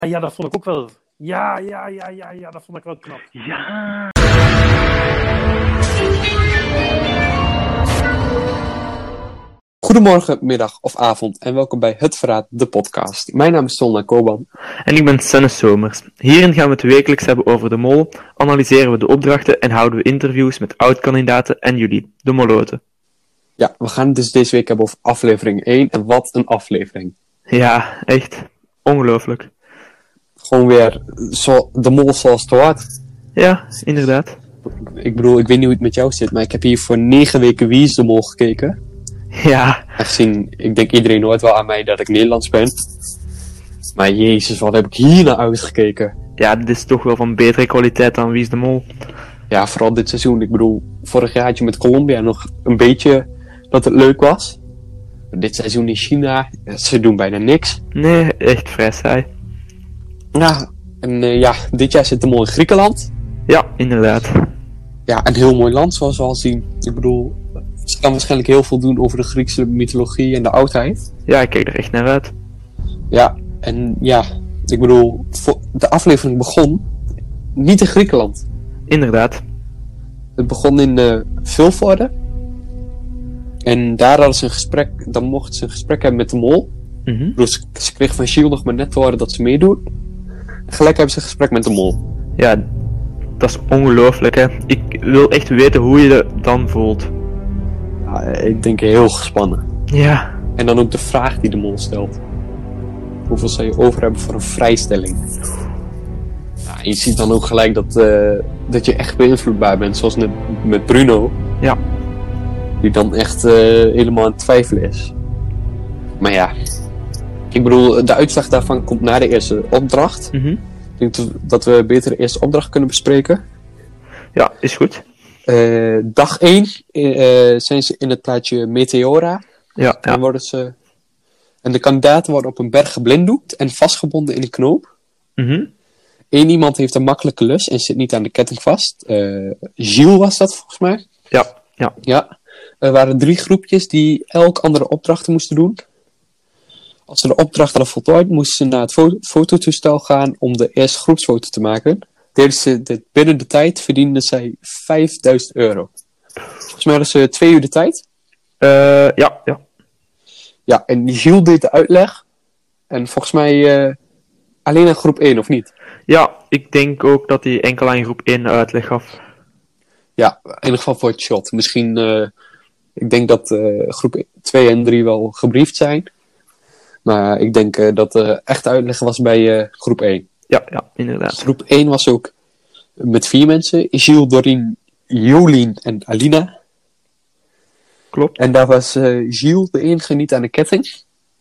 Ja, dat vond ik ook wel. Ja, dat vond ik wel knap. Ja. Goedemorgen, middag of avond en welkom bij Het Verraad, de podcast. Mijn naam is Solna Koban. En ik ben Senne Somers. Hierin gaan we het wekelijks hebben over de mol, analyseren we de opdrachten en houden we interviews met oud-kandidaten en jullie, de moloten. Ja, we gaan het dus deze week hebben over aflevering 1 en wat een aflevering. Ja, echt. Ongelooflijk. Gewoon weer de mol zoals het hoort. Ja, inderdaad. Ik bedoel, ik weet niet hoe het met jou zit, maar ik heb hier voor 9 weken Wie is de Mol gekeken. Ja. Aangezien, ik denk iedereen hoort wel aan mij dat ik Nederlands ben. Maar jezus, wat heb ik hier naar uitgekeken. Ja, dit is toch wel van betere kwaliteit dan Wie is de Mol. Ja, vooral dit seizoen. Ik bedoel, vorig jaar had je met Colombia nog een beetje dat het leuk was. Maar dit seizoen in China, ze doen bijna niks. Nee, echt vrij saai. Ja, en dit jaar zit de mol in Griekenland. Ja, inderdaad. Ja, een heel mooi land zoals we al zien. Ik bedoel, ze kan waarschijnlijk heel veel doen over de Griekse mythologie en de oudheid. Ja, ik kijk er echt naar uit. Ja, en ja, ik bedoel, de aflevering begon niet in Griekenland. Inderdaad. Het begon in Vilvoorde. En daar hadden ze een gesprek, dan mochten ze een gesprek hebben met de mol. Mhm. Ik bedoel, ze kreeg van Gilles nog maar net te horen dat ze meedoen. En gelijk hebben ze een gesprek met de mol. Ja, dat is ongelooflijk, hè. Ik wil echt weten hoe je je dan voelt. Ja, ik denk heel gespannen. Ja. En dan ook de vraag die de mol stelt. Hoeveel zou je over hebben voor een vrijstelling? Ja, je ziet dan ook gelijk dat je echt beïnvloedbaar bent, zoals net met Bruno. Ja. Die dan echt helemaal aan het twijfelen is. Maar ja, ik bedoel, de uitslag daarvan komt na de eerste opdracht. Mhm. Ik denk dat we beter de eerste opdracht kunnen bespreken. Ja, is goed. Dag 1 zijn ze in het plaatje Meteora. Ja, ja. En de kandidaten worden op een berg geblinddoekt en vastgebonden in een knoop. Mhm. Eén iemand heeft een makkelijke lus en zit niet aan de ketting vast. Gilles was dat volgens mij. Ja. Ja. Er waren 3 groepjes die elk andere opdrachten moesten doen. Als ze de opdracht hadden voltooid, moesten ze naar het fototoestel gaan om de eerste groepsfoto te maken. Deden ze dit binnen de tijd, verdienden zij €5.000. Volgens mij hadden ze 2 uur de tijd. Ja. Ja, en Gilles deed de uitleg. En volgens mij alleen aan groep 1, of niet? Ja, ik denk ook dat hij enkel aan groep 1 uitleg gaf. Ja, in ieder geval voor het shot. Misschien, ik denk dat groep 2 en 3 wel gebriefd zijn. Maar ik denk dat de echte uitleg was bij groep 1. Ja, inderdaad. Groep 1 was ook met 4 mensen. Gilles, Doreen, Jolien en Alina. Klopt. En daar was Gilles de enige niet aan de ketting.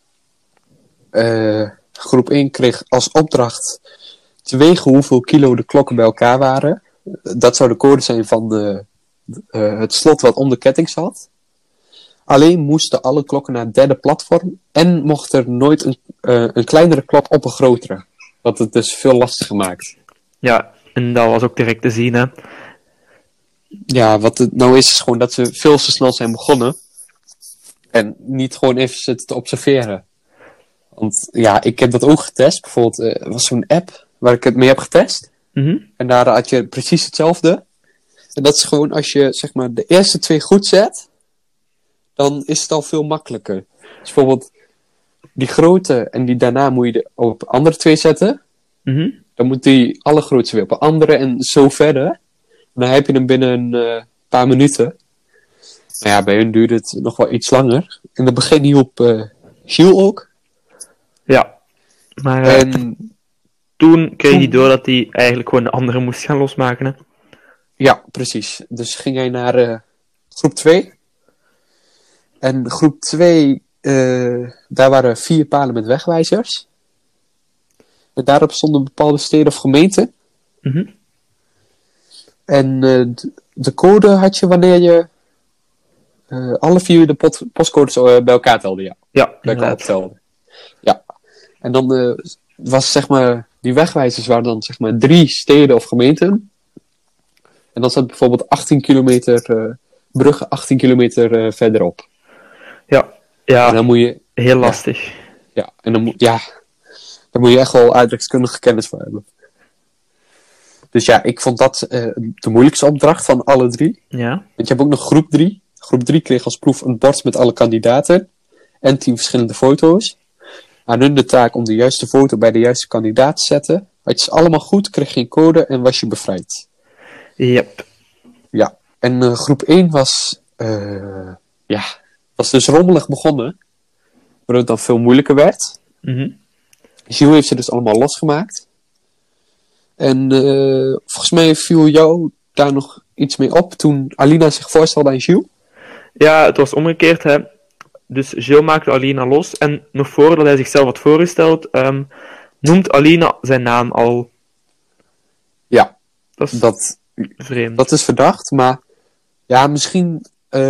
Groep 1 kreeg als opdracht te wegen hoeveel kilo de klokken bij elkaar waren. Dat zou de code zijn van het slot wat om de ketting zat. Alleen moesten alle klokken naar het derde platform. En mocht er nooit een kleinere klok op een grotere. Wat het dus veel lastiger maakt. Ja, en dat was ook direct te zien, hè. Ja, wat het nou is gewoon dat ze veel te snel zijn begonnen. En niet gewoon even zitten te observeren. Want ja, ik heb dat ook getest. Bijvoorbeeld, er was zo'n app waar ik het mee heb getest. Mhm. En daar had je precies hetzelfde. En dat is gewoon als je zeg maar de eerste 2 goed zet. Dan is het al veel makkelijker. Dus bijvoorbeeld die grote en die daarna moet je op andere 2 zetten. Mhm. Dan moet die allergrootste weer op een andere en zo verder. En dan heb je hem binnen een paar minuten. Nou ja, bij hun duurde het nog wel iets langer. In het begin hielp Gilles ook. Ja. Maar En toen kreeg hij door dat hij eigenlijk gewoon de andere moest gaan losmaken, hè. ja, precies. Dus ging hij naar groep 2. En groep 2, daar waren 4 palen met wegwijzers. En daarop stonden bepaalde steden of gemeenten. Mhm. En de code had je wanneer je alle 4 de postcodes bij elkaar telde. Ja, Ja, bij elkaar inderdaad. optelde. Ja. En dan was zeg maar, die wegwijzers waren dan zeg maar 3 steden of gemeenten. En dan zat bijvoorbeeld 18 kilometer Brugge 18 kilometer verderop. Ja, En dan moet je... heel lastig. Ja, en dan moet... Ja, Daar moet je echt wel aardrijkskundige kennis voor hebben. Dus ja, ik vond dat de moeilijkste opdracht van alle 3. Ja. Want je hebt ook nog groep 3. Groep 3 kreeg als proef een bord met alle kandidaten. En 10 verschillende foto's. Aan hun de taak om de juiste foto bij de juiste kandidaat te zetten. Had je ze allemaal goed, kreeg je een code en was je bevrijd. Yep. Ja, en groep 1 was dus rommelig begonnen. Waardoor het dan veel moeilijker werd. Mhm. Gilles heeft ze dus allemaal losgemaakt. En volgens mij viel jou daar nog iets mee op toen Alina zich voorstelde aan Gilles. Ja, het was omgekeerd, hè. Dus Gilles maakte Alina los. En nog voordat hij zichzelf had voorgesteld, noemt Alina zijn naam al. Ja, Dat is dat vreemd. Dat is verdacht, maar ja, misschien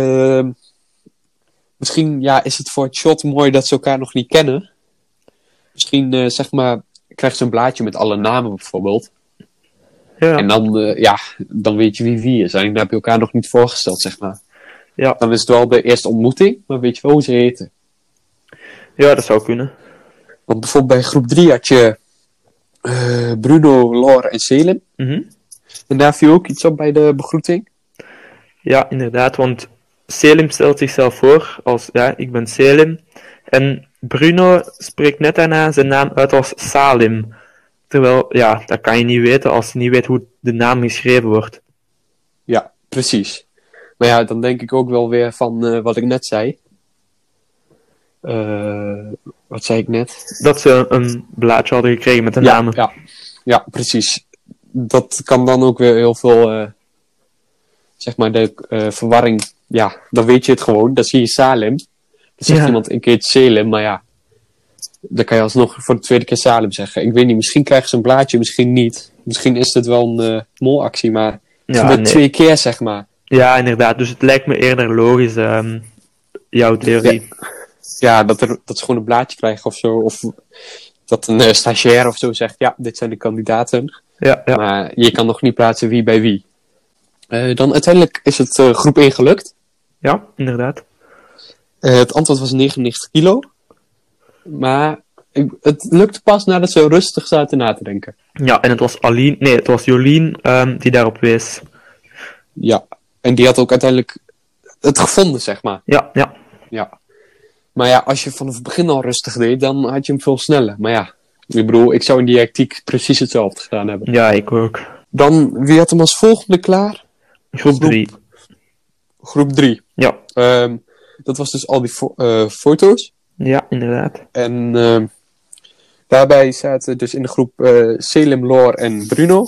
is het voor het shot mooi dat ze elkaar nog niet kennen. Misschien, zeg maar, krijgt ze een blaadje met alle namen bijvoorbeeld. Ja. En dan weet je wie is. En dan heb je elkaar nog niet voorgesteld, zeg maar. Ja. Dan is het wel de eerste ontmoeting, maar weet je wel hoe ze heten. Ja, dat zou kunnen. Want bijvoorbeeld bij groep 3 had je Bruno, Laure en Selim. Mhm. En daar viel ook iets op bij de begroeting. Ja, inderdaad, want Selim stelt zichzelf voor als, ja, ik ben Selim. En Bruno spreekt net daarna zijn naam uit als Salim. Terwijl, ja, dat kan je niet weten als je niet weet hoe de naam geschreven wordt. Ja, precies. Maar ja, dan denk ik ook wel weer van wat ik net zei. Wat zei ik net? Dat ze een blaadje hadden gekregen met de namen. Ja, precies. Dat kan dan ook weer heel veel, zeg maar, de verwarring. Ja, dan weet je het gewoon. Dan zie je Salem. Dan zegt iemand een keer Selim, maar ja. Dan kan je alsnog voor de tweede keer Salem zeggen. Ik weet niet, misschien krijgen ze een blaadje, misschien niet. Misschien is het wel een molactie, maar het gebeurt 2 keer, zeg maar. Ja, inderdaad. Dus het lijkt me eerder logisch, jouw theorie. Ja, dat ze gewoon een blaadje krijgen of zo. Of dat een stagiair of zo zegt, ja, dit zijn de kandidaten. Ja. Maar je kan nog niet plaatsen wie bij wie. Dan uiteindelijk is het groep 1 gelukt. Ja, inderdaad. Het antwoord was 99 kilo. Maar het lukte pas nadat ze rustig zaten na te denken. Ja, en het was Jolien die daarop wees. Ja, en die had ook uiteindelijk het gevonden, zeg maar. Ja. Maar ja, als je vanaf het begin al rustig deed, dan had je hem veel sneller. Maar ja, ik bedoel, ik zou in die tactiek precies hetzelfde gedaan hebben. Ja, ik ook. Dan, wie had hem als volgende klaar? Groep 3. Groep 3. Ja. Dat was dus al die foto's. Ja, inderdaad. En daarbij zaten dus in de groep Selim, Laure en Bruno.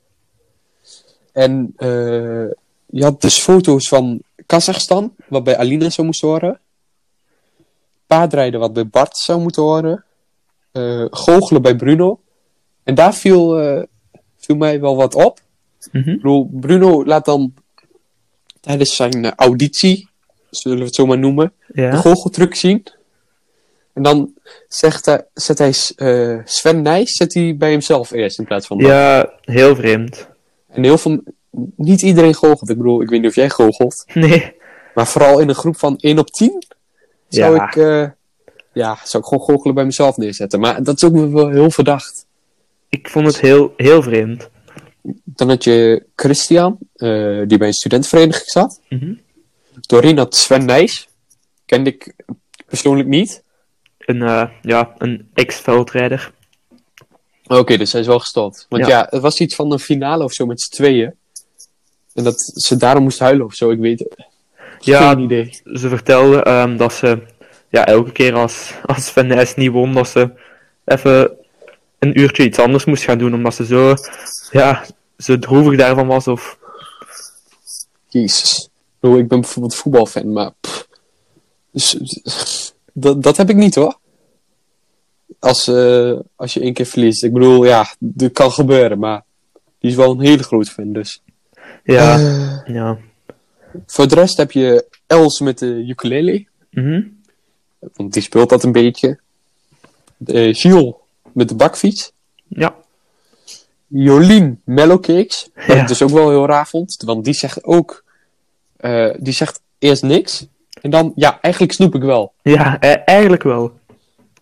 En je had dus foto's van Kazachstan, wat bij Alina zou moeten horen. Paardrijden, wat bij Bart zou moeten horen. Goochelen bij Bruno. En daar viel mij wel wat op. Mhm. Ik bedoel, Bruno laat dan tijdens zijn auditie, zullen we het zo maar noemen, de goocheltruc zien. En dan zet hij Sven Nys bij hemzelf eerst in plaats van Bart. Ja, heel vreemd. En niet iedereen goochelt. Ik bedoel, ik weet niet of jij goochelt. Nee. Maar vooral in een groep van 1 op 10 zou ik gewoon goochelen bij mezelf neerzetten. Maar dat is ook wel heel verdacht. Ik vond het heel, heel vreemd. Dan had je Christian, die bij een studentenvereniging zat. Mhm. Doreen had Sven Nys. Kende ik persoonlijk niet. Een ex-veldrijder. Oké, dus hij is wel gestopt. Want het was iets van een finale of zo met z'n tweeën. En dat ze daarom moest huilen of zo, ik weet het. Geen idee. Ze vertelde dat ze elke keer als Sven Nys niet won, dat ze even een uurtje iets anders moest gaan doen, omdat ze zo droevig daarvan was. Of... Jezus. Ik ben bijvoorbeeld voetbalfan, maar... Dus, dat heb ik niet, hoor. Als je 1 keer verliest. Ik bedoel, dat kan gebeuren, maar... Die is wel een hele grote fan, dus... Ja. Voor de rest heb je Els met de ukulele. Mhm. Want die speelt dat een beetje. Gilles met de bakfiets. Ja. Jolien Mellowcakes. Wat ik dus ook wel heel raar vond. Want die zegt ook... die zegt eerst niks. En dan, eigenlijk snoep ik wel. Ja, eigenlijk wel.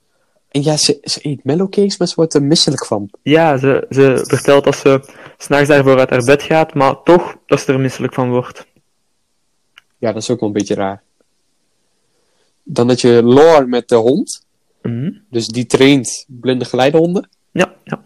En ja, ze eet mellowcakes, maar ze wordt er misselijk van. Ja, ze vertelt dat ze 's nachts daarvoor uit haar bed gaat, maar toch dat ze er misselijk van wordt. Ja, dat is ook wel een beetje raar. Dan had je Lore met de hond. Mhm. Dus die traint blinde geleidehonden. Ja, ja.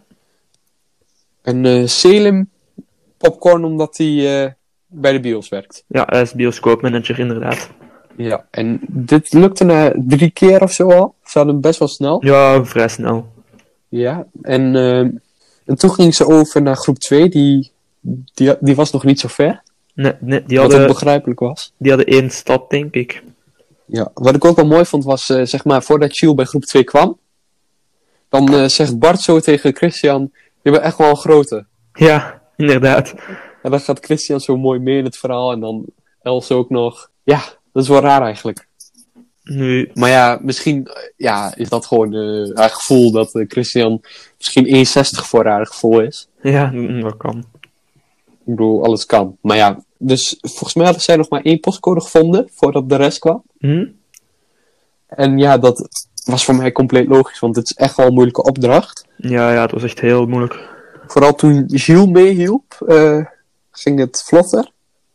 En Selim popcorn omdat hij bij de bios werkt. Ja, hij is bioscoopmanager inderdaad. Ja, en dit lukte na 3 keer of zo al. Ze hadden best wel snel. Ja, vrij snel. Ja, en toen ging ze over naar groep 2. Die was nog niet zo ver. Nee, die Wat ook hadden begrijpelijk was. 1 stad, denk ik. Ja, wat ik ook wel mooi vond was, zeg maar, voordat Jules bij groep 2 kwam. Dan zegt Bart zo tegen Christian, je bent echt wel een grote. Ja, inderdaad. En dan gaat Christian zo mooi mee in het verhaal. En dan Els ook nog. Ja, dat is wel raar eigenlijk. Nu, Maar ja, misschien is dat gewoon haar gevoel dat Christian misschien 1,60 voor haar gevoel is. ja, dat kan. Ik bedoel, alles kan. Maar ja, dus volgens mij hadden zij nog maar 1 postcode gevonden voordat de rest kwam. Hm? En ja, dat was voor mij compleet logisch, want het is echt wel een moeilijke opdracht. Ja, het was echt heel moeilijk. Vooral toen Gilles meehielp, ging het vlotter.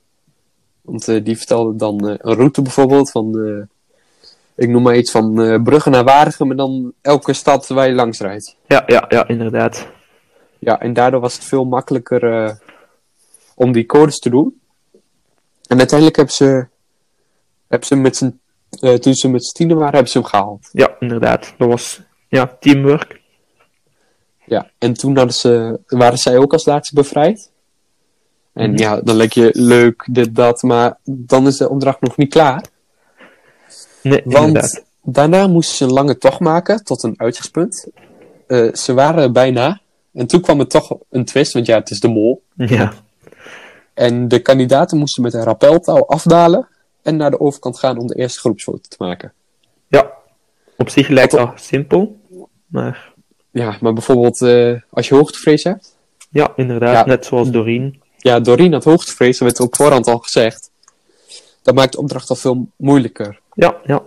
Want die vertelde dan een route bijvoorbeeld van, ik noem maar iets van Brugge naar Waregem, maar dan elke stad waar je langs rijdt. Ja, inderdaad. Ja, en daardoor was het veel makkelijker om die codes te doen. En uiteindelijk hebben ze met z'n, toen ze met z'n 10 waren, hebben ze hem gehaald. Ja, inderdaad. Dat was teamwork. Ja, en toen waren zij ook als laatste bevrijd. En Mhm. ja, dan lijkt je leuk, dit, dat, maar dan is de opdracht nog niet klaar. Nee, Want inderdaad. daarna moesten ze een lange tocht maken tot een uitzichtspunt. Ze waren er bijna. En toen kwam er toch een twist, want ja, het is de mol. Ja. En de kandidaten moesten met een rappeltouw afdalen en naar de overkant gaan om de eerste groepsfoto te maken. Ja. Op zich lijkt dat simpel. Maar Ja, maar bijvoorbeeld als je hoogtevrees hebt. ja, inderdaad. Ja. Net zoals Doreen. Ja, Doreen had hoogtevrees, dat werd op voorhand al gezegd. Dat maakt de opdracht al veel moeilijker. Ja.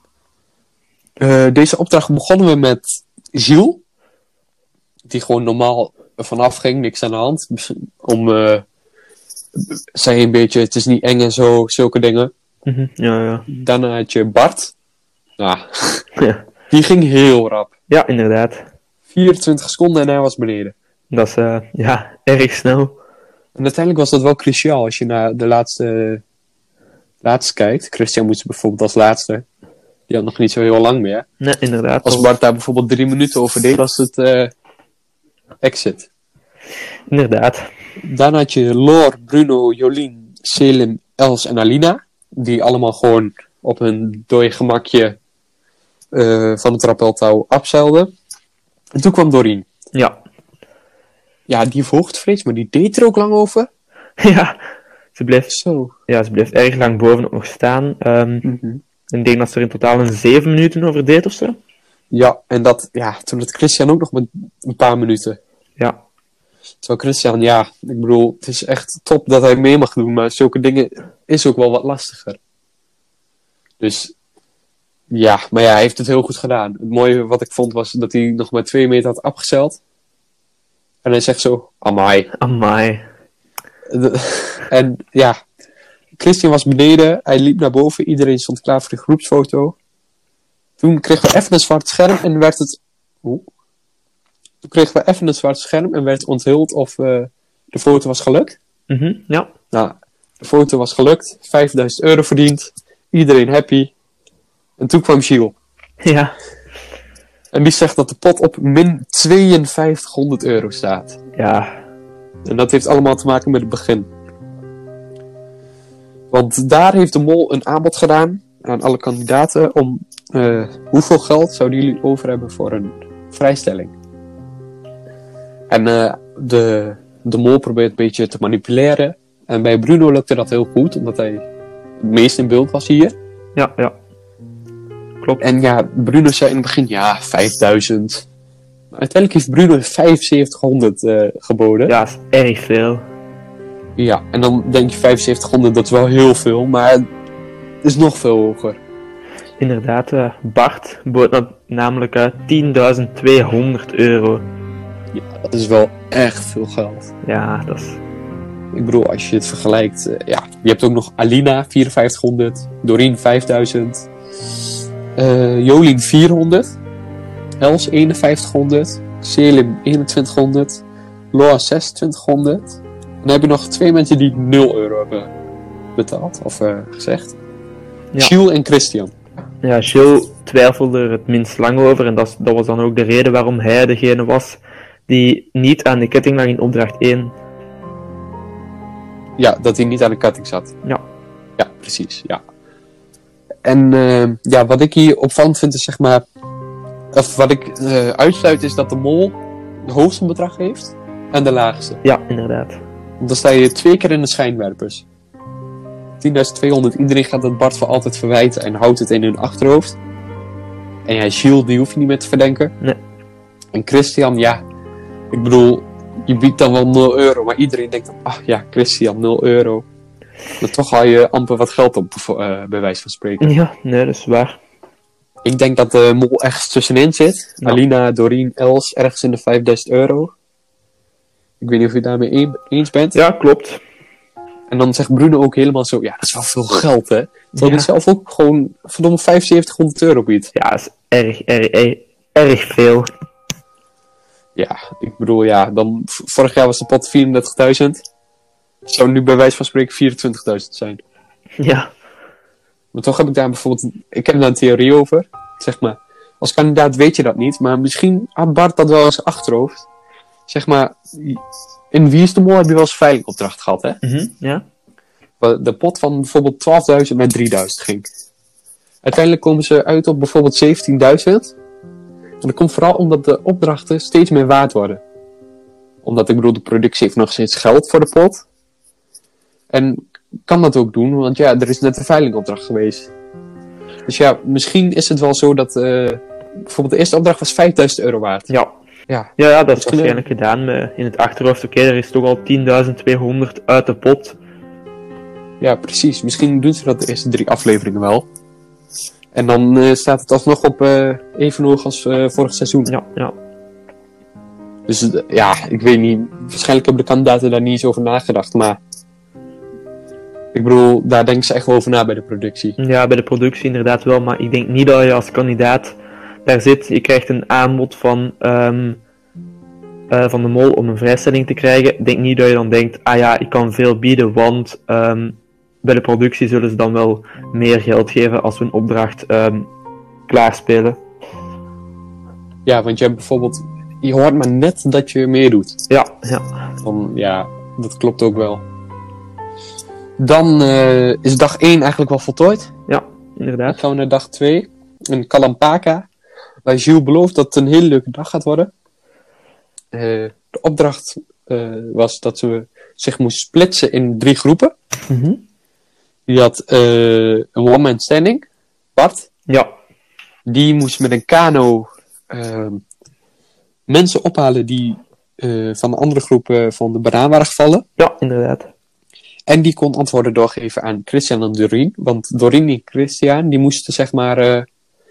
Deze opdracht begonnen we met Gilles. Die gewoon normaal vanaf ging, niks aan de hand. Zei een beetje, het is niet eng en zo, zulke dingen. Mhm. Ja. Daarna had je Bart. Nou, Ja. die ging heel rap. Ja, inderdaad. 24 seconden en hij was beneden. Dat is erg snel. En uiteindelijk was dat wel cruciaal als je naar de laatste kijkt. Christian moest bijvoorbeeld als laatste. Die had nog niet zo heel lang meer. Nee, inderdaad. Als Bart daar bijvoorbeeld 3 minuten over deed, was het exit. Inderdaad. Daarna had je Lore, Bruno, Jolien, Selim, Els en Alina. Die allemaal gewoon op hun dode gemakje van het rappeltouw afzeilden. En toen kwam Doreen. Ja. Ja, die heeft hoogtevrees, maar die deed er ook lang over. Ja. Ze bleef Zo. erg lang bovenop nog staan. Ik denk dat ze er in totaal een 7 minuten over deed of zo. Ja, en toen had Christian ook nog met een paar minuten. Ja. Terwijl Christian, ik bedoel, het is echt top dat hij mee mag doen, maar zulke dingen is ook wel wat lastiger. Dus, maar hij heeft het heel goed gedaan. Het mooie wat ik vond was dat hij nog maar 2 meter had afgezeild. En hij zegt zo, amai. Amai. En Christian was beneden, hij liep naar boven, iedereen stond klaar voor de groepsfoto. Toen kregen we even een zwart scherm en werd het... Toen kregen we even een zwart scherm en werd onthuld of de foto was gelukt. Mhm. Ja. Nou, de foto was gelukt, €5.000 verdiend, iedereen happy. En toen kwam Gilles. Ja. En die zegt dat de pot op min €5200 staat. Ja. En dat heeft allemaal te maken met het begin. Want daar heeft de mol een aanbod gedaan aan alle kandidaten om hoeveel geld zouden jullie over hebben voor een vrijstelling. En de mol probeert een beetje te manipuleren. En bij Bruno lukte dat heel goed, omdat hij het meest in beeld was hier. Ja. Klopt. En Bruno zei in het begin, 5000. Maar uiteindelijk heeft Bruno 7500 geboden. Ja, dat is erg veel. Ja, en dan denk je 7500, dat is wel heel veel, maar het is nog veel hoger. inderdaad, Bart bood namelijk 10.200 euro. Ja, dat is wel echt veel geld. Ja, dat is... Ik bedoel, als je het vergelijkt, ja, je hebt ook nog Alina 5400, Doreen 5000, Jolien 400, Els 5100, Selim 2100, Loa 2600. En dan heb je nog 2 mensen die 0 euro hebben betaald, of gezegd. Ja. Jules en Christian. Ja, Gilles twijfelde er het minst lang over en dat was dan ook de reden waarom hij degene was die niet aan de ketting lag in opdracht 1. Ja, dat hij niet aan de ketting zat. Ja. Ja, precies, ja. En ja, wat ik hier opvallend vind is zeg maar... Of wat ik uitsluit is dat de mol het hoogste bedrag heeft en de laagste. Ja, inderdaad. Want dan sta je 2 keer in de schijnwerpers. 10.200, iedereen gaat dat Bart voor altijd verwijten en houdt het in hun achterhoofd. En ja, Gilles, die hoef je niet meer te verdenken. Nee. En Christian, ja, ik bedoel, je biedt dan wel 0 euro, maar iedereen denkt dan, ach ja, Christian, 0 euro. Maar toch haal je amper wat geld op, bij wijze van spreken. Ja, nee, dat is waar. Ik denk dat de mol ergens tussenin zit. Ja. Alina, Doreen, Els, ergens in de 5.000 euro. Ik weet niet of je het daarmee eens bent. Ja, klopt. En dan zegt Bruno ook helemaal zo, ja, dat is wel veel geld, hè. Terwijl Ja. hij zelf ook gewoon verdomme 7500 euro biedt. Ja, dat is erg veel. Ja, ik bedoel, ja, dan vorig jaar was de pot 34.000. Zou nu bij wijze van spreken 24.000 zijn. Ja, Maar toch heb ik daar bijvoorbeeld, ik heb daar een theorie over. Zeg maar, als kandidaat weet je dat niet, maar misschien had Bart dat wel eens achterhoofd. Zeg maar, in Wie is de Mol heb je wel eens veilingopdracht gehad, hè? ja. Waar de pot van bijvoorbeeld 12.000 naar 3.000 ging. Uiteindelijk komen ze uit op bijvoorbeeld 17.000. En dat komt vooral omdat de opdrachten steeds meer waard worden. Omdat, ik bedoel, de productie heeft nog steeds geld voor de pot. En kan dat ook doen, want ja, er is net een veilingopdracht geweest. Dus ja, misschien is het wel zo dat bijvoorbeeld de eerste opdracht was 5.000 euro waard. Ja. Ja, Ja, dat is Misschien, waarschijnlijk gedaan in het achterhoofd. Oké, er is toch al 10.200 uit de pot. ja, precies. Misschien doen ze dat de eerste 3 afleveringen wel. En dan staat het alsnog op even hoog als vorig seizoen. Ja. Dus ja, ik weet niet. Waarschijnlijk hebben de kandidaten daar niet eens over nagedacht. Maar ik bedoel, daar denken ze echt wel over na bij de productie. Ja, bij de productie inderdaad wel, maar ik denk niet dat je als kandidaat daar zit. Je krijgt een aanbod van de mol om een vrijstelling te krijgen. Ik denk niet dat je dan denkt, ah ja, ik kan veel bieden, want bij de productie zullen ze dan wel meer geld geven als we een opdracht klaarspelen. Ja, want je hebt bijvoorbeeld... Je hoort maar net dat je meedoet. Ja. Van, ja, dat klopt ook wel. Dan is dag 1 eigenlijk wel voltooid. Ja, Dan inderdaad. gaan we naar dag 2. In Kalampaka. Waar Jules belooft dat het een hele leuke dag gaat worden. De opdracht was dat ze zich moest splitsen in 3 groepen. Die had een one-man standing. Bart. Ja. Die moest met een kano mensen ophalen die van de andere groep van de banaan waren gevallen. Ja, inderdaad. En die kon antwoorden doorgeven aan Christian en Doreen. Want Doreen en Christian die moesten zeg maar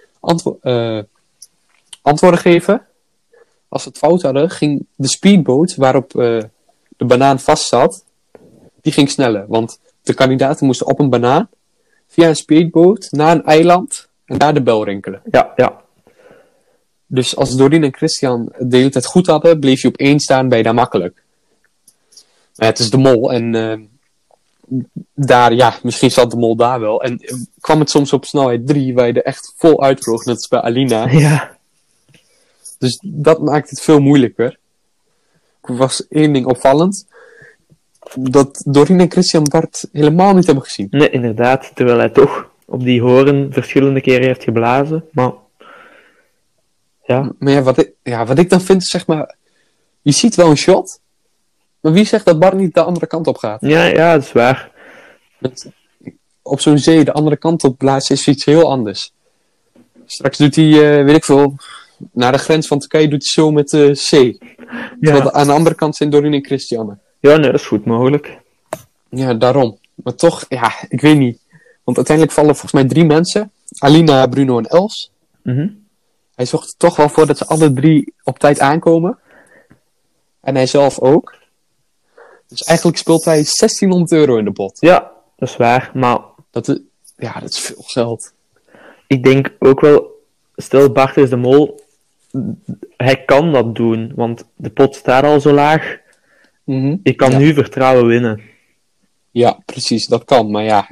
antwoorden geven. Als ze het fout hadden, ging de speedboot waarop de banaan vast zat, die ging sneller. Want de kandidaten moesten op een banaan, via een speedboot, naar een eiland en daar de bel rinkelen. Ja. Dus als Doreen en Christian de hele tijd goed hadden, bleef je op 1 staan, ben je daar makkelijk. Maar het is de mol en daar, ja, misschien zat de mol daar wel. En kwam het soms op snelheid 3, waar je er echt vol uitvloog, net als bij Alina. Ja. Dus dat maakt het veel moeilijker. Er was 1 ding opvallend. Dat Doreen en Christian Bart helemaal niet hebben gezien. Nee, inderdaad. Terwijl hij toch op die horen verschillende keren heeft geblazen. Maar ja. Maar ja, wat ik dan vind is zeg maar... Je ziet wel een shot. Maar wie zegt dat Bart niet de andere kant op gaat? Ja, dat is waar. Op zo'n zee de andere kant op blazen is iets heel anders. Straks doet hij, weet ik veel... Naar de grens van Turkije doet hij zo met C. Terwijl aan de andere kant zijn Doreen en Christiane. Ja, nee, dat is goed mogelijk. Ja, daarom. Maar toch, ja, ik weet niet. Want uiteindelijk vallen volgens mij 3 mensen. Alina, Bruno en Els. Mhm. Hij zorgt er toch wel voor dat ze alle 3 op tijd aankomen. En hij zelf ook. Dus eigenlijk speelt hij €1600 in de pot. Ja, dat is waar. Maar Dat is veel geld. ik denk ook wel, stel Bart is de mol, hij kan dat doen, want de pot staat al zo laag. Ik kan Ja. nu vertrouwen winnen. Ja, precies, dat kan. Maar ja,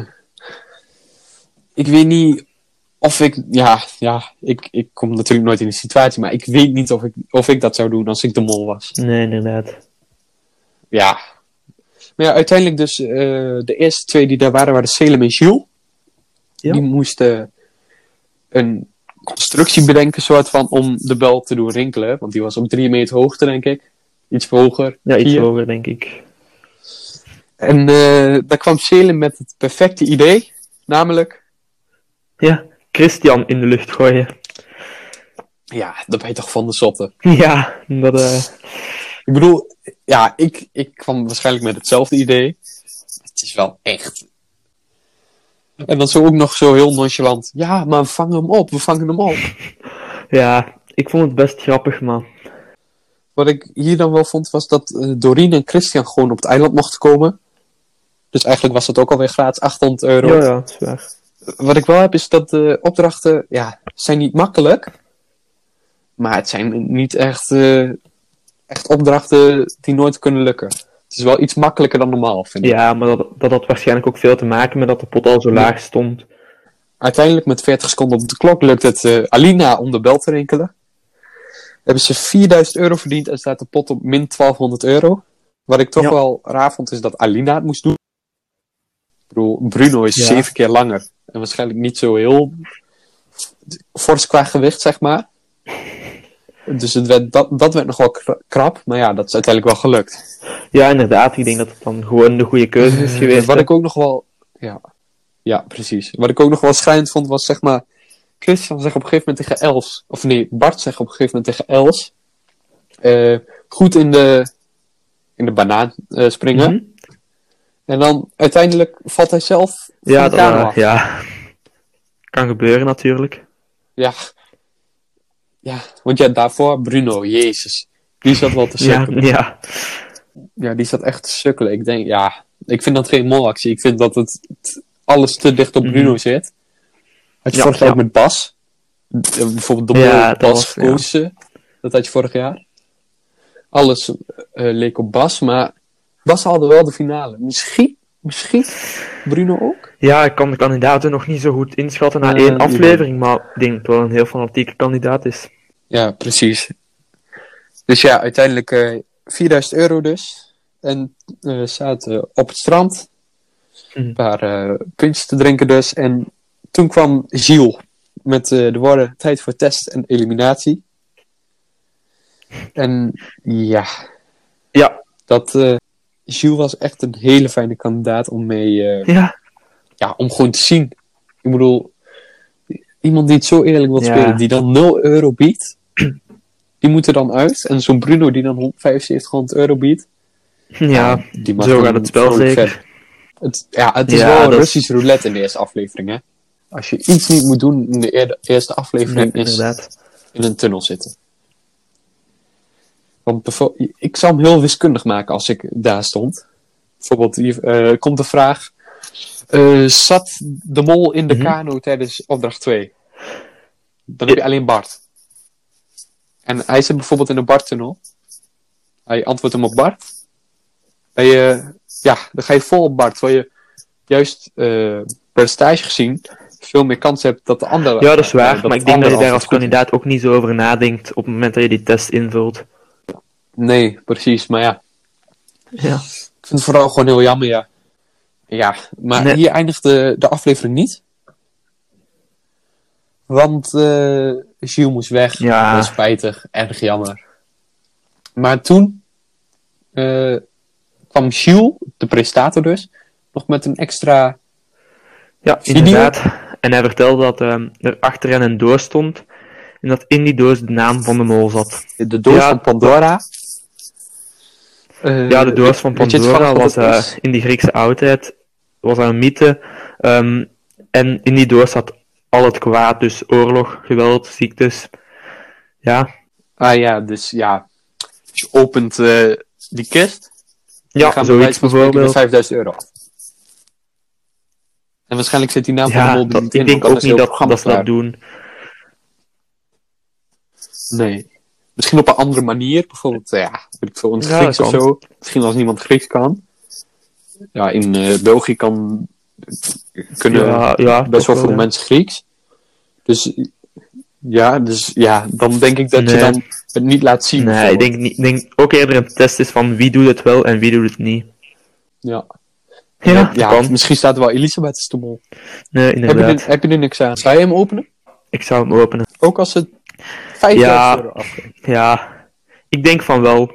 ik weet niet of ik... ik kom natuurlijk nooit in die situatie, maar ik weet niet of ik dat zou doen als ik de mol was. Nee, inderdaad. Ja. Maar ja, uiteindelijk dus de eerste 2 die daar waren Selim en Gilles. Ja. Die moesten een constructie bedenken, soort van, om de bel te doen rinkelen. Want die was op 3 meter hoogte, denk ik. Iets hoger. Ja, iets 4. hoger, denk ik. En daar kwam Selim met het perfecte idee. Namelijk... Ja, Christian in de lucht gooien. Ja, dat ben je toch van de zotte. Ja, dat... Ik bedoel, ja, ik kwam waarschijnlijk met hetzelfde idee. Het is wel echt... En dan zo ook nog zo heel nonchalant. Ja, maar we vangen hem op. Ja, ik vond het best grappig, maar... Wat ik hier dan wel vond, was dat Doreen en Christian gewoon op het eiland mochten komen. Dus eigenlijk was dat ook alweer gratis €800. Ja, dat is waar. Wat ik wel heb, is dat de opdrachten, ja, zijn niet makkelijk. Maar het zijn niet echt opdrachten die nooit kunnen lukken. Het is wel iets makkelijker dan normaal, vind ik. Ja, maar dat had waarschijnlijk ook veel te maken met dat de pot al zo laag stond. Uiteindelijk met 40 seconden op de klok lukt het Alina om de bel te rinkelen. Hebben ze €4000 verdiend en staat de pot op min €1200. Wat ik toch wel raar vond, is dat Alina het moest doen. Ik bedoel, Bruno is 7 keer langer. En waarschijnlijk niet zo heel fors qua gewicht, zeg maar. Dus dat werd nog wel krap. Maar ja, dat is uiteindelijk wel gelukt. Ja, inderdaad. Ik denk dat het dan gewoon de goede keuze is geweest. Wat ik ook nog wel... Ja, precies. Wat ik ook nog wel schrijnend vond, was zeg maar... Christian zegt op een gegeven moment tegen Els... Of nee, Bart zegt op een gegeven moment tegen Els... goed in de banaan springen. Mhm. En dan uiteindelijk valt hij zelf van de kano af. Ja, kan gebeuren natuurlijk. Ja, want ja, daarvoor Bruno, jezus. Die zat wel te sukkelen. Ja, die zat echt te sukkelen. Ik denk, ik vind dat geen molactie. Ik vind dat het alles te dicht op Bruno zit. Had je vorig jaar ook met Bas. Bijvoorbeeld de mol Bas gekozen. Dat had je vorig jaar. Alles leek op Bas, maar Bas haalde wel de finale. Misschien Bruno ook? Ja, ik kan de kandidaten nog niet zo goed inschatten na 1 aflevering, maar ik denk dat het wel een heel fanatieke kandidaat is. Ja, precies. Dus ja, uiteindelijk €4000 dus. En zaten op het strand. Een paar puntjes te drinken dus. En toen kwam Gilles met de woorden tijd voor test en eliminatie. En ja. Dat Gilles was echt een hele fijne kandidaat om mee... om gewoon te zien. Ik bedoel, iemand die het zo eerlijk wil spelen, die dan €0 biedt, die moet er dan uit. En zo'n Bruno die dan €7500 biedt. Ja, die mag zo gaat het spel zeker. Het is wel een Russisch roulette in de eerste aflevering, hè. Als je iets niet moet doen in de eerste aflevering, is inderdaad in een tunnel zitten. Want ik zou hem heel wiskundig maken als ik daar stond. Bijvoorbeeld, hier komt de vraag... zat de mol in de kano tijdens opdracht 2? Dan heb je alleen Bart. En hij zit bijvoorbeeld in de Bart-tunnel. Hij antwoordt hem op Bart. Dan ga je vol op Bart. Terwijl je juist percentage gezien veel meer kans hebt dat de andere... Ja, dat is waar. Maar ik denk dat je daar als kandidaat ook niet zo over nadenkt op het moment dat je die test invult. Nee, precies. Maar ja. Ja. Ik vind het vooral gewoon heel jammer, ja. Ja, maar hier eindigt de aflevering niet. Want Gilles moest weg. Ja. Dat is spijtig. Erg jammer. Maar toen kwam Gilles, de presentator dus, nog met een extra video. Inderdaad. En hij vertelde dat er achter hen een doos stond. En dat in die doos de naam van de mol zat. De doos van Pandora. De doos van Pandora was in die Griekse oudheid was een mythe. En in die doos zat al het kwaad, dus oorlog, geweld, ziektes. Ja, Ah ja, dus ja. Als je opent die kist, dan ja gaan we bij wijze zoiets van spreken met bijvoorbeeld. €5.000 af. En waarschijnlijk zit die naam van de Ja, mol er niet in, ik denk want ook dan is niet heel dat, programma dat ze dat klaar. doen. Nee. Misschien op een andere manier. Bijvoorbeeld, weet ik veel, in het Ja, Grieks dat of kan. zo. Misschien als niemand Grieks kan. Ja, in België kunnen Ja, best toch wel veel ja. mensen Grieks. Dus ja, dan denk ik dat je Nee. dan het niet laat zien. Nee, ik bijvoorbeeld. denk, niet, ik denk ook eerder een test is van wie doet het wel en wie doet het niet. Ja. Ja, En, dat kan. misschien staat er wel Elisabeth is de mol. Nee, inderdaad. Heb je er niks aan? Zou je hem openen? Ik zou hem openen. Ook als het €5.000 Ja. afgeeft. Ja, ik denk van wel.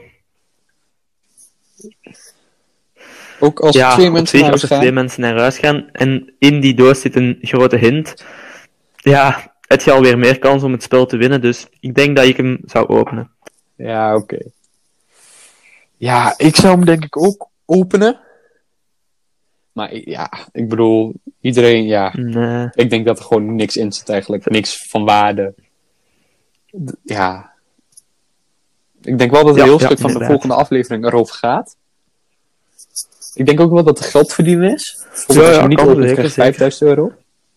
Ook als Ja, twee op mensen zich, naar als huis er twee gaan. mensen naar huis gaan en in die doos zit een grote hint, ja, heb je alweer meer kans om het spel te winnen, dus ik denk dat ik hem zou openen. Ja, oké. Ja, ik zou hem denk ik ook openen. Maar ik bedoel, iedereen, Nee. ik denk dat er gewoon niks in zit eigenlijk. Niks van waarde. Ja. Ik denk wel dat een Ja, heel ja, stuk van de inderdaad. volgende aflevering erover gaat. Ik denk ook wel dat er geld verdienen is. Bijvoorbeeld Ja, als je ja, hem niet kan opent, zeker, krijg je €5.000.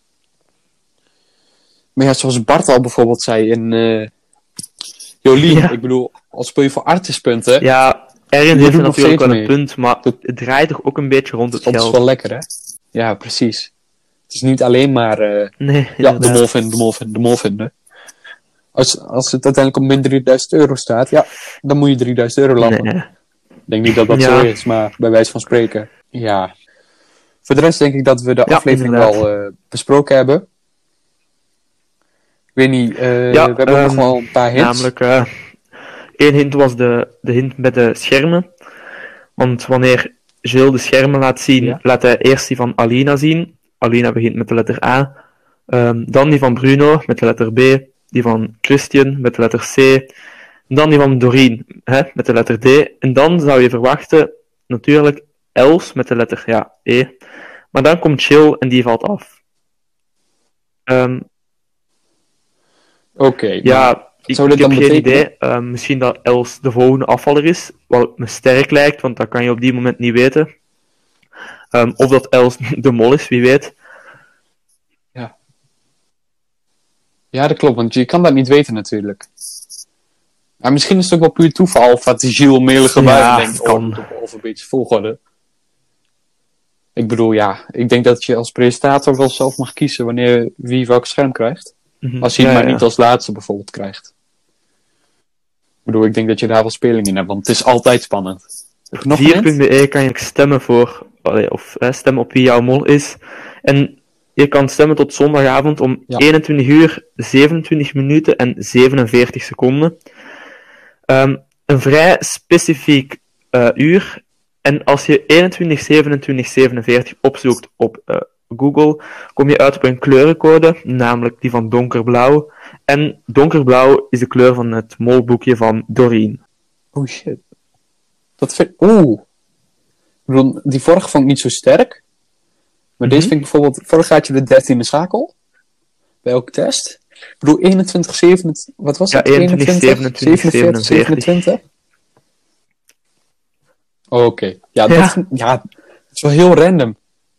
Maar ja, zoals Bart al bijvoorbeeld zei in Jolien, Ja. ik bedoel, als speel je voor artispunten, Ja, erin Je heeft doet er nog natuurlijk wel steeds een mee. punt, maar het draait toch ook een beetje rond het dat is geld. wel lekker, hè? Ja, precies. Het is niet alleen maar Nee, ja, de inderdaad. mol vinden, de mol vinden, de mol vinden. Als het uiteindelijk op min €3.000 staat, ja, dan moet je €3.000 landen. Nee. Ik denk niet dat dat Ja. zo is, maar bij wijze van spreken. Ja. Voor de rest denk ik dat we de Ja, aflevering inderdaad. wel besproken hebben. Ik weet niet, we Ja, hebben ook nog wel een paar hints. namelijk, één hint was de hint met de schermen. Want wanneer Jill de schermen laat zien, Ja. laat hij eerst die van Alina zien. Alina begint met de letter A. Dan die van Bruno met de letter B. Die van Christian met de letter C. En dan die van Doreen met de letter D. En dan zou je verwachten, natuurlijk, Els met de letter E. Maar dan komt Jill en die valt af. Oké, maar Ja, ik zou dit heb dan geen betekenen? idee. Misschien dat Els de volgende afvaller is, wat me sterk lijkt, want dat kan je op die moment niet weten. Of dat Els de mol is, wie weet. Ja, dat klopt, want je kan dat niet weten natuurlijk. Maar misschien is het ook wel puur toeval, of dat die Gilles melige Ja, buiten denkt, kan. oh, op een beetje volgorde. Ik bedoel, ja, ik denk dat je als presentator wel zelf mag kiezen wanneer wie welk scherm krijgt. Als je het maar niet als laatste bijvoorbeeld krijgt. Ik bedoel, ik denk dat je daar wel speling in hebt, want het is altijd spannend. Heb je nog een hint? 4.be kan je stemmen voor, of stemmen op wie jouw mol is. En je kan stemmen tot zondagavond om Ja. 21 uur, 27 minuten en 47 seconden. Een vrij specifiek uur. En als je 21, 27, 47 opzoekt op Google, kom je uit op een kleurencode, namelijk die van donkerblauw. En donkerblauw is de kleur van het molboekje van Doreen. Oh shit. Oeh. Ik bedoel, die vorige vond ik niet zo sterk. Maar deze vind ik bijvoorbeeld... Vorig had je de 13e schakel. Bij elke test. Ik bedoel, 21, 27... Wat was Ja, het? 21, 27, 47, 27. Oké. Ja, Ja. dat is wel heel random.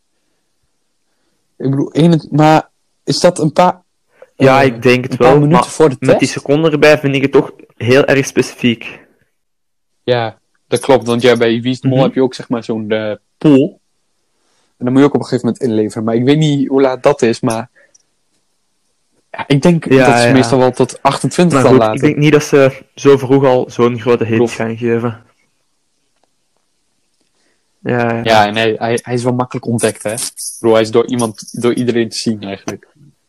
Ik bedoel, maar is dat een paar... Ja, ik denk het een paar wel, minuten maar voor de test? met die seconden erbij vind ik het toch heel erg specifiek. Ja, dat klopt. Want ja, bij Wie is de Mol Mhm. heb je ook zeg maar zo'n pool. En dan moet je ook op een gegeven moment inleveren. Maar ik weet niet hoe laat dat is, maar... Ja, ik denk Ja, dat ze ja. meestal wel tot 28 Maar dan goed, laten. ik denk niet dat ze zo vroeg al zo'n grote hit Proef. gaan geven. Ja. Ja, en hij is wel makkelijk ontdekt, hè. Ik bedoel, hij is door iedereen te zien, eigenlijk.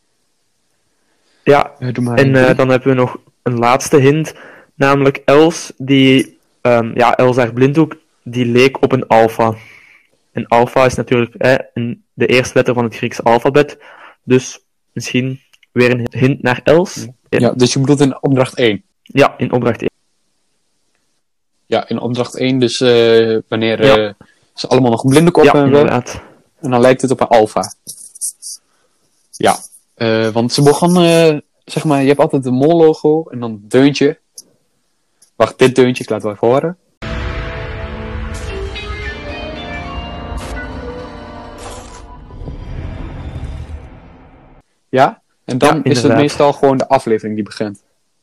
Ja, Doe maar en dan hebben we nog een laatste hint. Namelijk Els, Els haar blinddoek, die leek op een alfa. En alfa is natuurlijk de eerste letter van het Griekse alfabet. Dus misschien weer een hint naar Els. Ja, dus je bedoelt in opdracht 1. Ja, in opdracht 1. Ja, in opdracht 1, dus wanneer Ja. ze allemaal nog een blinde kop Ja, hebben. inderdaad. En dan lijkt het op een alfa. Ja. Want ze begonnen, zeg maar, je hebt altijd een mol-logo en dan een deuntje. Wacht, dit deuntje, ik laat het wel even horen. Ja, en dan Ja, is het inderdaad. meestal gewoon de aflevering die begint.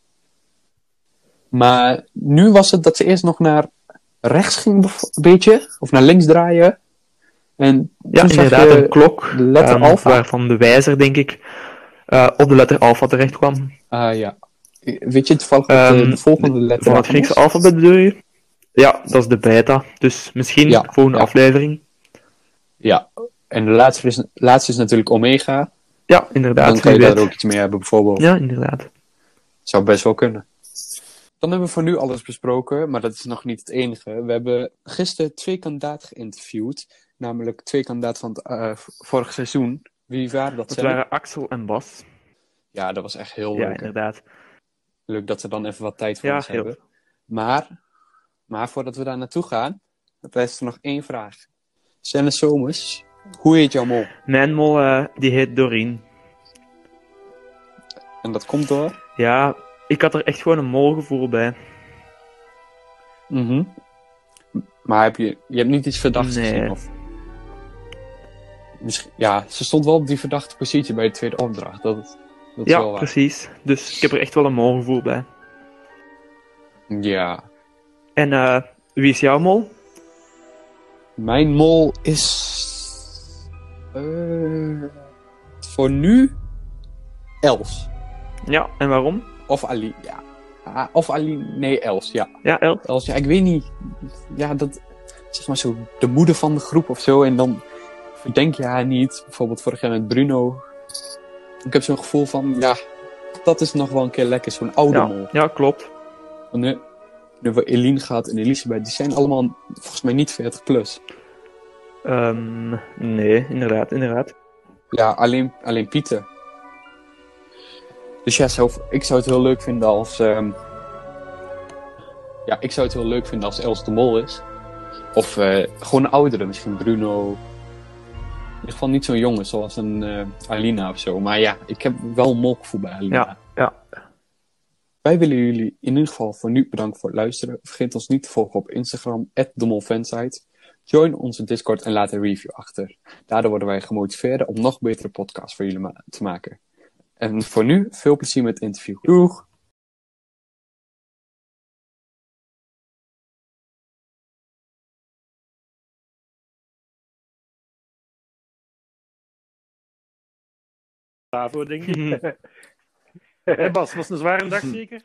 Maar nu was het dat ze eerst nog naar rechts ging, een beetje, of naar links draaien. En Ja, toen zag inderdaad, je een klok. de letter alpha. Waarvan de wijzer, denk ik, op de letter alpha terecht kwam. Ja. Weet je toevallig wat de volgende letter Van het daarvan Griekse is? alfabet bedoel je? Ja, dat is de beta. Dus misschien Ja, volgende ja. aflevering. Ja. En de laatste is natuurlijk omega. Ja, inderdaad. Dan kan je wie daar weet. ook iets mee hebben, bijvoorbeeld. Ja, inderdaad. Zou best wel kunnen. Dan hebben we voor nu alles besproken, maar dat is nog niet het enige. We hebben gisteren 2 kandidaten geïnterviewd. Namelijk 2 kandidaten van het vorig seizoen. Wie waren dat? Dat Sally? waren Axel en Bas. Ja, dat was echt heel Ja, leuk. Hè? inderdaad. Leuk dat ze dan even wat tijd voor Ja, ons heel. hebben. Maar voordat we daar naartoe gaan, rest er nog 1 vraag. Senne Somers, hoe heet jouw mol? Mijn mol, die heet Doreen. En dat komt door? Ja, ik had er echt gewoon een molgevoel bij. Mhm. Maar je hebt niet iets verdachts Nee. gezien? Of... Misschien, ja, ze stond wel op die verdachte positie bij de tweede opdracht. Dat is wel Ja, waar. precies. Dus ik heb er echt wel een molgevoel bij. Ja. En wie is jouw mol? Mijn mol is... voor nu... Els. Ja, en waarom? Of Ali, ja. Of Ali, nee, Els, ja. Ja, Elf. Els, ja, ik weet niet. Ja, dat... Zeg maar zo, de moeder van de groep of zo. En dan verdenk je haar niet. Bijvoorbeeld vorig jaar met Bruno. Ik heb zo'n gevoel van, ja... Dat is nog wel een keer lekker, zo'n oude mol. Ja, klopt. Want nu hebben we Eline gehad en Elisabeth. Die zijn allemaal volgens mij niet 40 plus. Nee, inderdaad. Ja, alleen Pieter. Dus ja, ik zou het heel leuk vinden als... ik zou het heel leuk vinden als Els de Mol is. Of gewoon een oudere, misschien Bruno. In ieder geval niet zo'n jongen zoals een Alina of zo. Maar ja, ik heb wel een molgevoel bij Alina. Ja. Wij willen jullie in ieder geval voor nu bedanken voor het luisteren. Vergeet ons niet te volgen op Instagram, @demolfansite. Join onze Discord en laat een review achter. Daardoor worden wij gemotiveerd om nog betere podcasts voor jullie te maken. En voor nu, veel plezier met het interview. Doeg! Daarvoor, denk ik. Hé Bas, was het een zware dag zeker?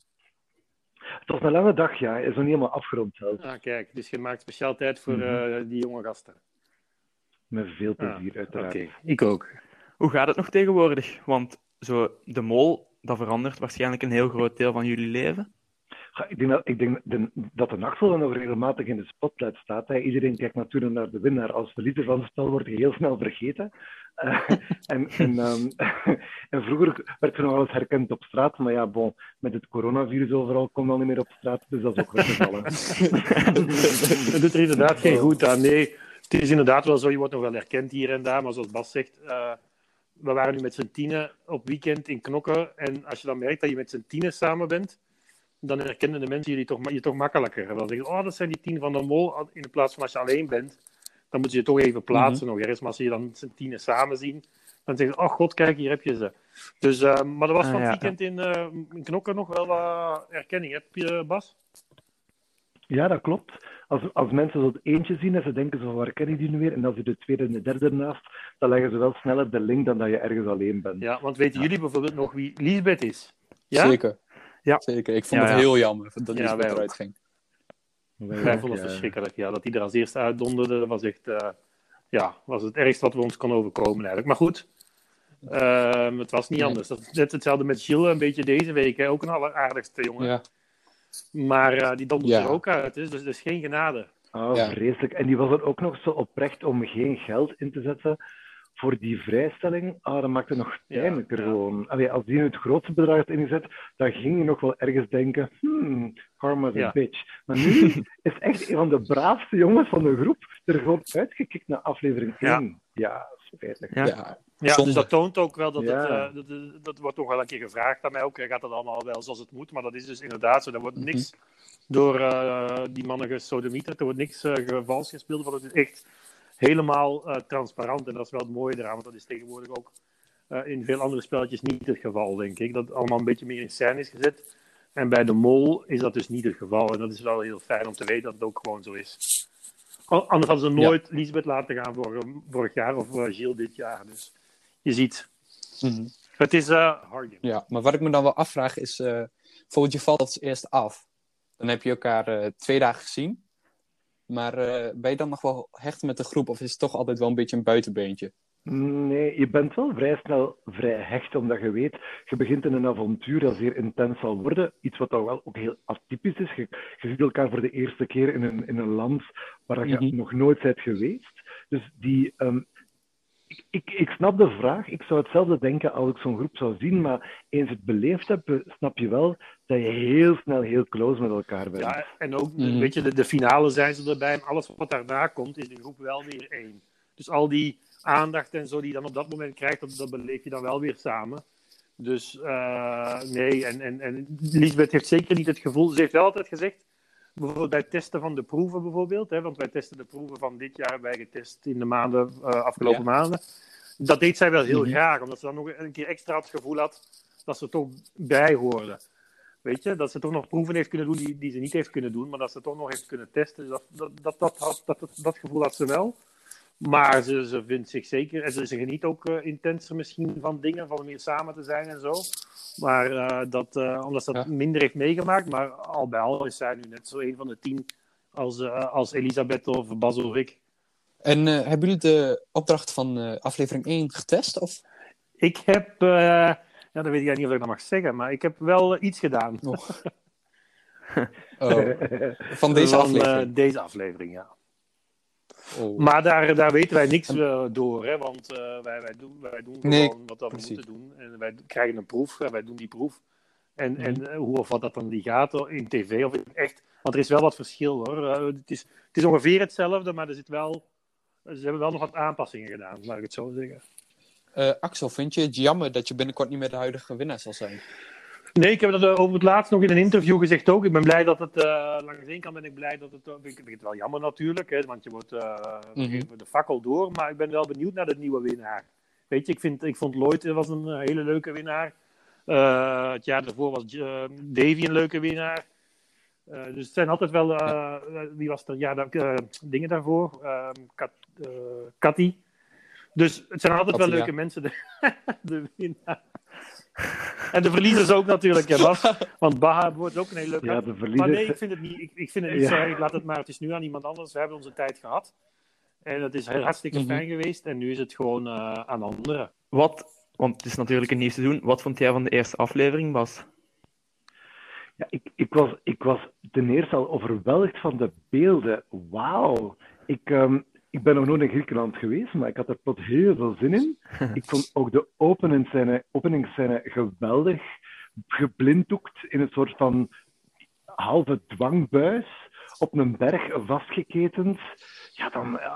Het was een lange dag, ja. Hij is nog niet helemaal afgerond zelfs. Ah, kijk, dus je maakt speciaal tijd voor die jonge gasten. Met veel plezier, Oké, uiteraard. ik ook. Hoe gaat het nog tegenwoordig? Want zo, de mol, dat verandert waarschijnlijk een heel groot deel van jullie leven. Ik denk dat de nachtwol nog regelmatig in de spotlight staat. Hè. Iedereen kijkt natuurlijk naar de winnaar. Als verliezer van het spel wordt hij heel snel vergeten. En vroeger werd je nog wel eens herkend op straat. Maar ja, bon, met het coronavirus overal komt al niet meer op straat. Dus dat is ook weggevallen. Dat doet er inderdaad geen goed aan. Nee, het is inderdaad wel zo. Je wordt nog wel herkend hier en daar. Maar zoals Bas zegt, we waren nu met z'n tienen op weekend in Knokken. En als je dan merkt dat je met z'n tienen samen bent, dan herkennen de mensen je toch makkelijker. Dan zeggen ze, dat zijn die 10 van de mol. In plaats van als je alleen bent, dan moet je je toch even plaatsen nog ergens. Maar als je dan met z'n tienen samen zien, dan zeggen ze, oh god, kijk, hier heb je ze. Dus, maar er was van het weekend in Knokken nog wel herkenning. Heb je, Bas? Ja, dat klopt. Als mensen zo het eentje zien en ze denken zo, waar ken ik die nu weer? En als je de tweede en de derde ernaast, dan leggen ze wel sneller de link dan dat je ergens alleen bent. Ja, want weten jullie bijvoorbeeld nog wie Liesbeth is? Ja? Zeker. Ja. Zeker. Ik vond het heel jammer dat Ja, Lisbeth wij eruit ook. ging. Wij vonden het verschrikkelijk. Ja, dat hij er als eerste uitdonderde, dat was echt... was het ergste wat we ons kon overkomen eigenlijk. Maar goed, het was niet anders. Dat is net hetzelfde met Gilles, een beetje deze week. Hè? Ook een alleraardigste jongen. Ja. Maar die donderde er ook uit. Hè? Dus er is geen genade. Oh, Ja. vreselijk. En die was er ook nog zo oprecht om geen geld in te zetten voor die vrijstelling. Dat maakt het nog pijnlijker gewoon. Allee, als die nu het grootste bedrag had ingezet, dan ging je nog wel ergens denken, karma's a bitch. Maar nu is echt een van de braafste jongens van de groep er gewoon uitgekikt naar aflevering 1. Ja, Spijtig. Ja. Ja, Ja, zonde. dus dat toont ook wel dat Ja. dat wordt toch wel een keer gevraagd aan mij ook. Gaat dat allemaal wel zoals het moet? Maar dat is dus inderdaad zo. Er wordt Mhm. niks door die mannen gesodemieterd. Er wordt niks vals gespeeld. Want het is echt helemaal transparant. En dat is wel het mooie eraan. Want dat is tegenwoordig ook in veel andere spelletjes niet het geval, denk ik. Dat het allemaal een beetje meer in scène is gezet. En bij de Mol is dat dus niet het geval. En dat is wel heel fijn om te weten dat het ook gewoon zo is. Anders hadden ze nooit Lisbeth laten gaan vorig jaar of Gilles dit jaar. Dus je ziet, Mhm. het is hard. Ja, maar wat ik me dan wel afvraag is, bijvoorbeeld je valt als eerst af. Dan heb je elkaar 2 dagen gezien. Maar ben je dan nog wel hecht met de groep of is het toch altijd wel een beetje een buitenbeentje? Nee, je bent wel vrij snel vrij hecht, omdat je weet, je begint in een avontuur dat zeer intens zal worden. Iets wat dan wel ook heel atypisch is. Je ziet elkaar voor de eerste keer in een land waar je Mhm. nog nooit bent geweest. Dus ik snap de vraag. Ik zou hetzelfde denken als ik zo'n groep zou zien, maar eens het beleefd hebt, snap je wel dat je heel snel heel close met elkaar bent. Ja, en ook, Mhm. weet je, de finale zijn ze erbij. En alles wat daarna komt, is de groep wel weer één. Dus al die aandacht en zo die je dan op dat moment krijgt, dat beleef je dan wel weer samen. Dus nee, en Lisbeth heeft zeker niet het gevoel. Ze heeft wel altijd gezegd, bijvoorbeeld bij het testen van de proeven bijvoorbeeld, hè, want wij testen de proeven van dit jaar, hebben wij getest in de afgelopen maanden. Dat deed zij wel heel graag, omdat ze dan nog een keer extra het gevoel had dat ze er toch bij hoorde. Weet je, dat ze toch nog proeven heeft kunnen doen die ze niet heeft kunnen doen, maar dat ze toch nog heeft kunnen testen. Dus dat gevoel had ze wel. Maar ze vindt zich zeker, en ze geniet ook intenser misschien van dingen, van meer samen te zijn en zo. Maar omdat ze dat minder heeft meegemaakt, maar al bij al is zij nu net zo een van de 10 als Elisabeth of Bas of ik. En hebben jullie de opdracht van aflevering 1 getest? Of? Ik heb, ja, dat weet ik niet of ik dat mag zeggen, maar ik heb wel iets gedaan. Van deze aflevering? Deze aflevering, ja. Oh. Maar daar weten wij niks door, hè, want wij doen gewoon wat we moeten doen. En wij krijgen een proef, wij doen die proef. En hoe of wat dat dan die gaat in tv of in echt. Want er is wel wat verschil, hoor. Het is ongeveer hetzelfde, maar ze hebben wel nog wat aanpassingen gedaan, laat ik het zo zeggen. Axel, vind je het jammer dat je binnenkort niet meer de huidige winnaar zal zijn? Nee, ik heb dat over het laatst nog in een interview gezegd ook. Ik ben blij dat het, langs de ene kant ben ik blij dat het, ik vind het wel jammer natuurlijk, hè, want je wordt de fakkel door, maar ik ben wel benieuwd naar de nieuwe winnaar. Weet je, ik vond Lloyd was een hele leuke winnaar. Het jaar daarvoor was Davy een leuke winnaar. Dus het zijn altijd wel, wie was er? Ja, dingen daarvoor. Cathy. Dus het zijn altijd wel leuke mensen, de winnaar. En de verliezers ook natuurlijk, hè, Bas. Want Baha wordt ook een hele leuke. Ja, de verliezers. Maar nee, ik vind het niet. Ik vind het niet zo. Ik laat het maar. Het is nu aan iemand anders. We hebben onze tijd gehad. En het is hartstikke fijn geweest. En nu is het gewoon aan anderen. Want het is natuurlijk een nieuw seizoen. Wat vond jij van de eerste aflevering, Bas? Ja, ik was ten eerste al overweldigd van de beelden. Wauw. Ik ben nog nooit in Griekenland geweest, maar ik had er plots heel veel zin in. Ik vond ook de openingsscène geweldig. Geblinddoekt in een soort van halve dwangbuis. Op een berg vastgeketend. Ja,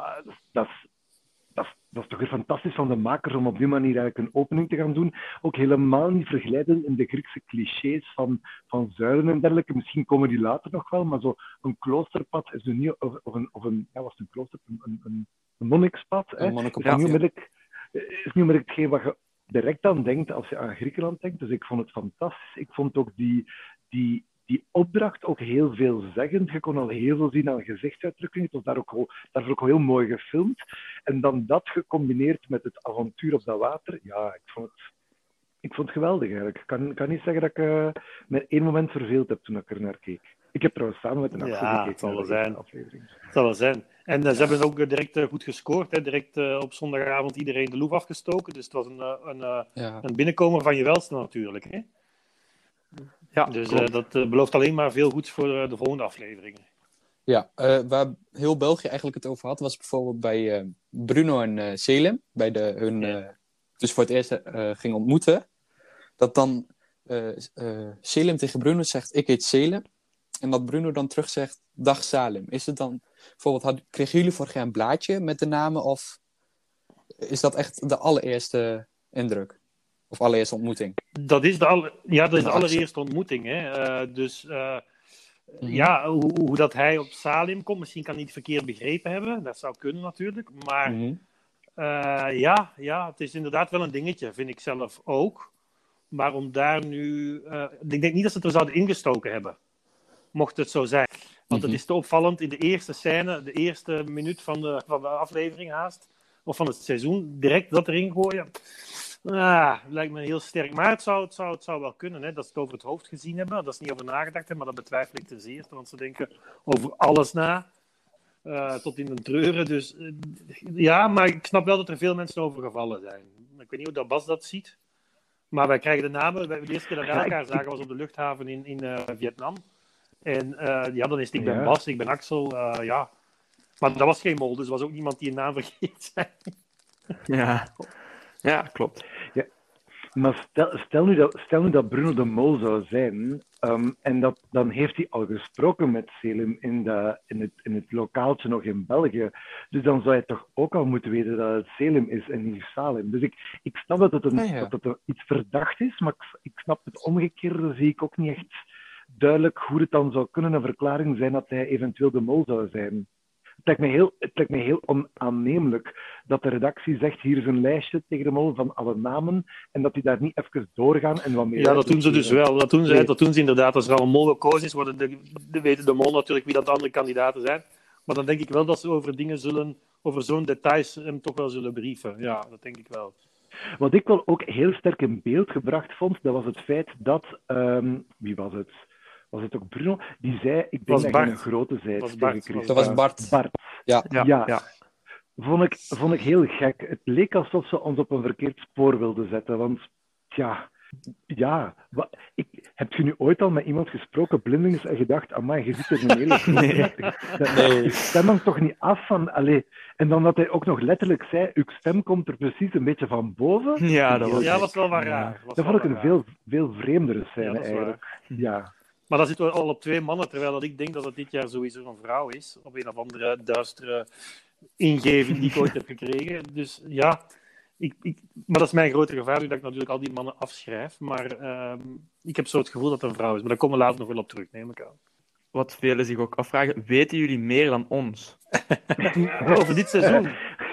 dat is toch weer fantastisch van de makers om op die manier eigenlijk een opening te gaan doen. Ook helemaal niet vergelijden in de Griekse clichés van zuilen en dergelijke. Misschien komen die later nog wel, maar zo een kloosterpad is nu niet, of een ja, was het een klooster? Een monnikspad. Een monnikenpad, is niet onmiddellijk hetgeen wat je direct aan denkt als je aan Griekenland denkt. Dus ik vond het fantastisch. Ik vond ook die opdracht ook heel veelzeggend. Je kon al heel veel zien aan gezichtsuitdrukkingen. Het was daarvoor ook heel mooi gefilmd. En dan dat gecombineerd met het avontuur op dat water. Ja, ik vond het geweldig eigenlijk. Ik kan niet zeggen dat ik met één moment verveeld heb toen ik er naar keek. Ik heb trouwens samen met een Axel gekeken. Het zal wel zijn. Het zal wel zijn. En ze hebben ook direct goed gescoord. Hè. Direct op zondagavond iedereen de loef afgestoken. Dus het was een binnenkomer van je welste natuurlijk. Hè. Ja, dus dat belooft alleen maar veel goeds voor de volgende afleveringen. Ja, waar heel België eigenlijk het over had, was bijvoorbeeld bij Bruno en Selim. Bij dus voor het eerst ging ontmoeten. Dat dan Selim tegen Bruno zegt, ik heet Selim. En dat Bruno dan terug zegt, dag Salim. Is het dan, bijvoorbeeld, kregen jullie vorig jaar een blaadje met de namen of Is dat echt de allereerste indruk? Of allereerste ontmoeting? Dat is de allereerste ontmoeting. Hè. Ja, hoe dat hij op Salim komt, misschien kan hij het verkeerd begrepen hebben. Dat zou kunnen natuurlijk. Maar het is inderdaad wel een dingetje, vind ik zelf ook. Maar om daar nu... ik denk niet dat ze het er zouden ingestoken hebben. Mocht het zo zijn. Want het is te opvallend in de eerste scène, de eerste minuut van de aflevering haast. Of van het seizoen, direct dat erin gooien. Lijkt me heel sterk. Maar het zou wel kunnen, hè, dat ze het over het hoofd gezien hebben. Dat ze niet over nagedacht hebben, maar dat betwijfel ik ten zeerste. Want ze denken over alles na. Tot in de treuren. Dus maar ik snap wel dat er veel mensen over gevallen zijn. Ik weet niet hoe dat Bas dat ziet. Maar wij krijgen de namen. De eerste keer dat wij elkaar zagen was op de luchthaven in Vietnam. En dan is het ik ben Bas, ik ben Axel. Maar dat was geen mol, dus er was ook niemand die een naam vergeet zijn. Ja, klopt. Ja. Maar stel nu dat Bruno de Mol zou zijn, en dan heeft hij al gesproken met Selim in het lokaaltje nog in België. Dus dan zou hij toch ook al moeten weten dat het Selim is en niet Salim. Dus ik snap dat het iets verdacht is, maar ik snap het omgekeerde, zie ik ook niet echt duidelijk hoe het dan zou kunnen een verklaring zijn dat hij eventueel de Mol zou zijn. Het lijkt me heel onaannemelijk dat de redactie zegt, hier is een lijstje tegen de Mol van alle namen, en dat die daar niet even doorgaan en wat meer... Ja, dat doen ze dus wel. Dat doen ze inderdaad. Als er al een Mol gekozen is, weten de Mol natuurlijk wie dat de andere kandidaten zijn. Maar dan denk ik wel dat ze over zo'n details hem toch wel zullen brieven. Ja, dat denk ik wel. Wat ik wel ook heel sterk in beeld gebracht vond, dat was het feit dat... wie was het? Was het ook Bruno? Die zei, ik denk dat je een grote zijt tegen Chris. Dat was Bart. Ja. Vond ik heel gek. Het leek alsof ze ons op een verkeerd spoor wilden zetten. Want, heb je nu ooit al met iemand gesproken, blindelings, en gedacht, amai, je ziet er een hele grote... Stem hem toch niet af van... En dan dat hij ook nog letterlijk zei, uw stem komt er precies een beetje van boven. Ja, dat was wel wat raar. Dat vond ik een veel vreemdere scène, eigenlijk. Ja. Maar dan zitten we al op 2 mannen, terwijl dat ik denk dat het dit jaar sowieso een vrouw is. Op een of andere duistere ingeving die ik ooit heb gekregen. Dus ja, maar dat is mijn grote gevaar, dat ik natuurlijk al die mannen afschrijf. Maar ik heb zo het gevoel dat het een vrouw is. Maar daar komen we later nog wel op terug, neem ik aan. Wat velen zich ook afvragen, weten jullie meer dan ons? Over dit seizoen?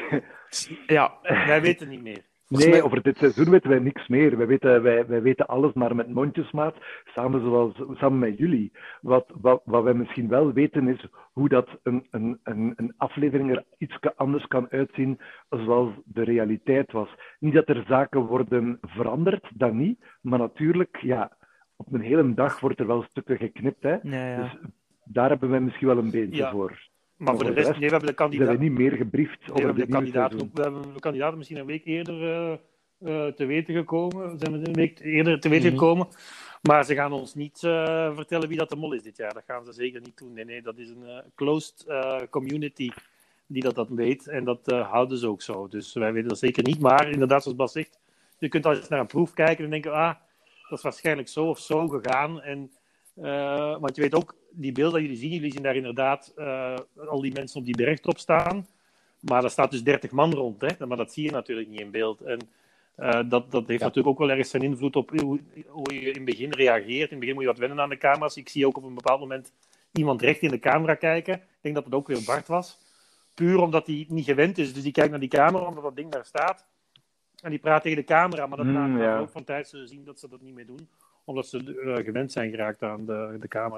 Ja. Wij weten niet meer. Nee, over dit seizoen weten wij niks meer. Wij weten alles maar met mondjesmaat, samen met jullie. Wat wij misschien wel weten is hoe dat een aflevering er iets anders kan uitzien zoals de realiteit was. Niet dat er zaken worden veranderd, dat niet. Maar natuurlijk, op een hele dag wordt er wel stukken geknipt. Hè? Ja. Dus daar hebben wij misschien wel een beetje voor. Maar voor de rest, we hebben de kandidaat... Zijn we niet meer gebriefd over de kandidaten misschien een week eerder te weten gekomen. Zijn we een week eerder te weten gekomen. Maar ze gaan ons niet vertellen wie dat de Mol is dit jaar. Dat gaan ze zeker niet doen. Nee, dat is een closed community die dat weet. En dat houden ze ook zo. Dus wij weten dat zeker niet. Maar inderdaad, zoals Bas zegt, je kunt al eens naar een proef kijken en denken, dat is waarschijnlijk zo of zo gegaan. En... want je weet ook, die beelden die jullie zien daar inderdaad al die mensen op die bergtop staan. Maar daar staat dus 30 man rond, hè? Maar dat zie je natuurlijk niet in beeld. En dat heeft natuurlijk ook wel ergens zijn invloed op hoe je in het begin reageert. In het begin moet je wat wennen aan de camera's. Ik zie ook op een bepaald moment iemand recht in de camera kijken. Ik denk dat het ook weer Bart was. Puur omdat hij niet gewend is. Dus die kijkt naar die camera, omdat dat ding daar staat. En die praat tegen de camera. Maar dat na ook van tijd zullen zien dat ze dat niet meer doen. Omdat ze gewend zijn geraakt aan de camera.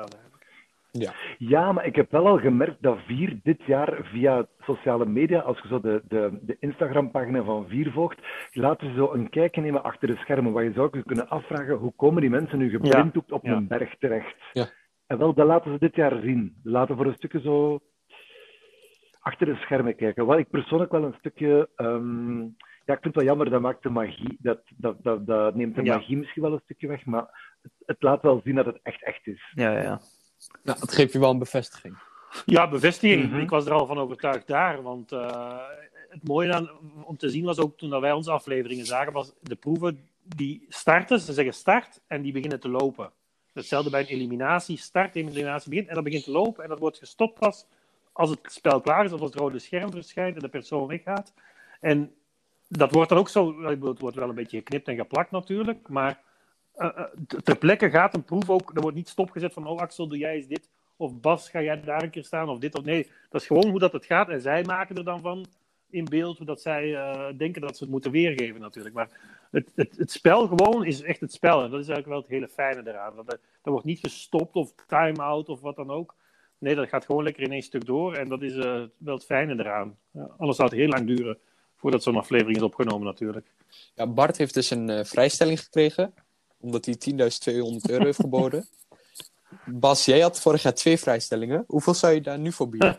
Ja, maar ik heb wel al gemerkt dat Vier dit jaar via sociale media, als je zo de Instagram-pagina van Vier volgt, laten ze zo een kijkje nemen achter de schermen. Waar je zou kunnen afvragen, hoe komen die mensen nu geblinddoekt op een berg terecht? Ja. En wel, dat laten ze dit jaar zien. Ze laten voor een stukje zo achter de schermen kijken. Wat ik persoonlijk wel een stukje... ik vind het wel jammer, dat maakt de magie... Dat neemt de magie misschien wel een stukje weg, maar het laat wel zien dat het echt is. Ja. Nou, dat geeft je wel een bevestiging. Ja, bevestiging. Ik was er al van overtuigd daar. Want het mooie om te zien was ook toen wij onze afleveringen zagen, was de proeven die starten. Ze zeggen start en die beginnen te lopen. Hetzelfde bij een eliminatie. Start, eliminatie begint en dat begint te lopen. En dat wordt gestopt pas als het spel klaar is, of als het rode scherm verschijnt en de persoon weggaat. En dat wordt dan ook zo... Het wordt wel een beetje geknipt en geplakt natuurlijk, maar ter plekke gaat een proef ook... Er wordt niet stopgezet van, oh Axel, doe jij eens dit? Of Bas, ga jij daar een keer staan? Of dit of nee. Dat is gewoon hoe dat het gaat. En zij maken er dan van in beeld hoe dat zij denken dat ze het moeten weergeven natuurlijk. Maar het spel gewoon is echt het spel. En dat is eigenlijk wel het hele fijne eraan. Dat wordt niet gestopt of time-out of wat dan ook. Nee, dat gaat gewoon lekker in één stuk door. En dat is wel het fijne eraan. Ja, anders zou het heel lang duren voordat zo'n aflevering is opgenomen natuurlijk. Ja, Bart heeft dus een vrijstelling gekregen, omdat hij 10.200 euro heeft geboden. Bas, jij had vorig jaar 2 vrijstellingen. Hoeveel zou je daar nu voor bieden?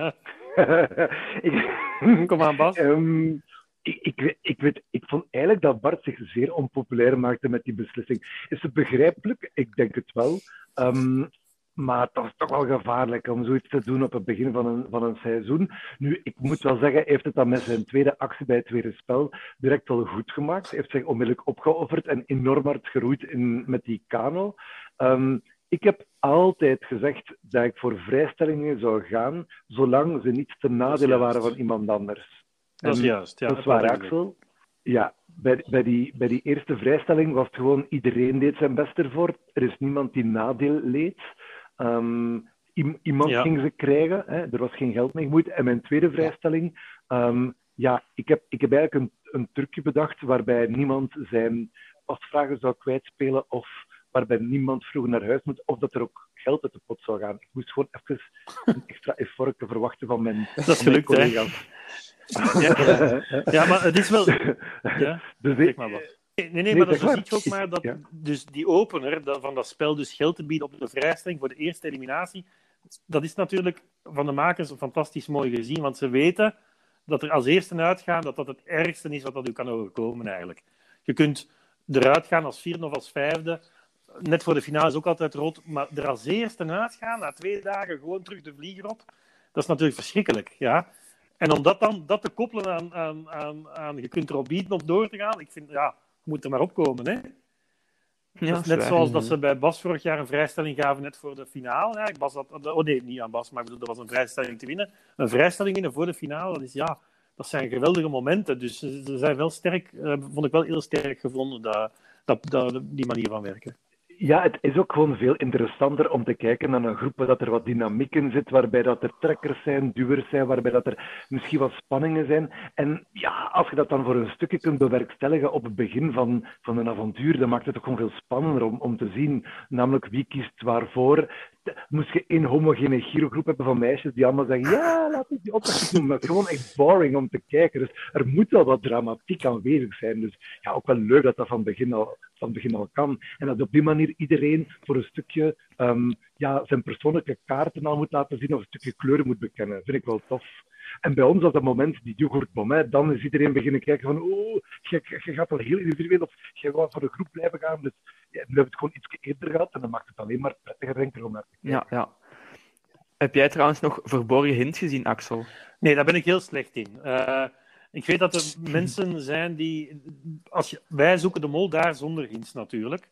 Kom aan, Bas. Ik vond eigenlijk dat Bart zich zeer onpopulair maakte met die beslissing. Is het begrijpelijk? Ik denk het wel. Maar het was toch wel gevaarlijk om zoiets te doen op het begin van een seizoen. Nu, ik moet wel zeggen, hij heeft het dan met zijn tweede actie bij het tweede spel direct wel goed gemaakt. Hij heeft zich onmiddellijk opgeofferd en enorm hard geroeid met die kano. Ik heb altijd gezegd dat ik voor vrijstellingen zou gaan, zolang ze niet ten nadele waren van iemand anders. Dat is juist. Ja, dat is waar, Axel. Ja, bij die eerste vrijstelling was het gewoon iedereen deed zijn best ervoor. Er is niemand die nadeel leed. Iemand ging ze krijgen. Hè. Er was geen geld mee gemoeid. En mijn tweede vrijstelling... ik heb eigenlijk een trucje bedacht waarbij niemand zijn pasvragen zou kwijtspelen of waarbij niemand vroeg naar huis moet of dat er ook geld uit de pot zou gaan. Ik moest gewoon even een extra effort verwachten van mijn, collega's. Ja, maar het is wel... Ja, dus zeg maar wat. Nee, maar dan zie je ook maar dat dus die opener van dat spel dus geld te bieden op de vrijstelling voor de eerste eliminatie, dat is natuurlijk van de makers fantastisch mooi gezien, want ze weten dat er als eerste uitgaan dat het ergste is wat dat u kan overkomen eigenlijk. Je kunt eruit gaan als vierde of als vijfde, net voor de finale is ook altijd rood, maar er als eerste uitgaan, na 2 dagen gewoon terug de vlieger op, dat is natuurlijk verschrikkelijk, ja. En om dat te koppelen aan je kunt erop bieden om door te gaan, ik vind, moet er maar opkomen, hè. Ja, net zoals dat ze bij Bas vorig jaar een vrijstelling gaven net voor de finale. Ja, Bas niet aan Bas, maar ik bedoel, er was een vrijstelling te winnen. Een vrijstelling winnen voor de finale, dat zijn geweldige momenten. Dus ze zijn wel sterk, vond ik wel heel sterk gevonden, die manier van werken. Ja, het is ook gewoon veel interessanter om te kijken naar een groep waar dat er wat dynamiek in zit, waarbij dat er trekkers zijn, duwers zijn, waarbij dat er misschien wat spanningen zijn. En ja, als je dat dan voor een stukje kunt bewerkstelligen op het begin van een avontuur, dan maakt het ook gewoon veel spannender om te zien, namelijk wie kiest waarvoor. Moest je één homogene girogroep hebben van meisjes die allemaal zeggen, ja, laat ik die opdracht doen. Maar het is gewoon echt boring om te kijken. Dus er moet wel wat dramatiek aanwezig zijn. Dus ja, ook wel leuk dat dat van het begin al kan. En dat op die manier iedereen voor een stukje zijn persoonlijke kaarten al moet laten zien of een stukje kleuren moet bekennen. Dat vind ik wel tof. En bij ons, op dat moment, die yoghurtmoment, dan is iedereen beginnen kijken van, je gaat wel heel individueel of je gaat voor de groep blijven gaan. Dus nu hebben we het gewoon iets eerder gehad en dan maakt het alleen maar prettiger, denk ik, om naar te kijken. Ja. Heb jij trouwens nog verborgen hints gezien, Axel? Nee, daar ben ik heel slecht in. Ik weet dat er mensen zijn die... wij zoeken de mol daar zonder hints natuurlijk.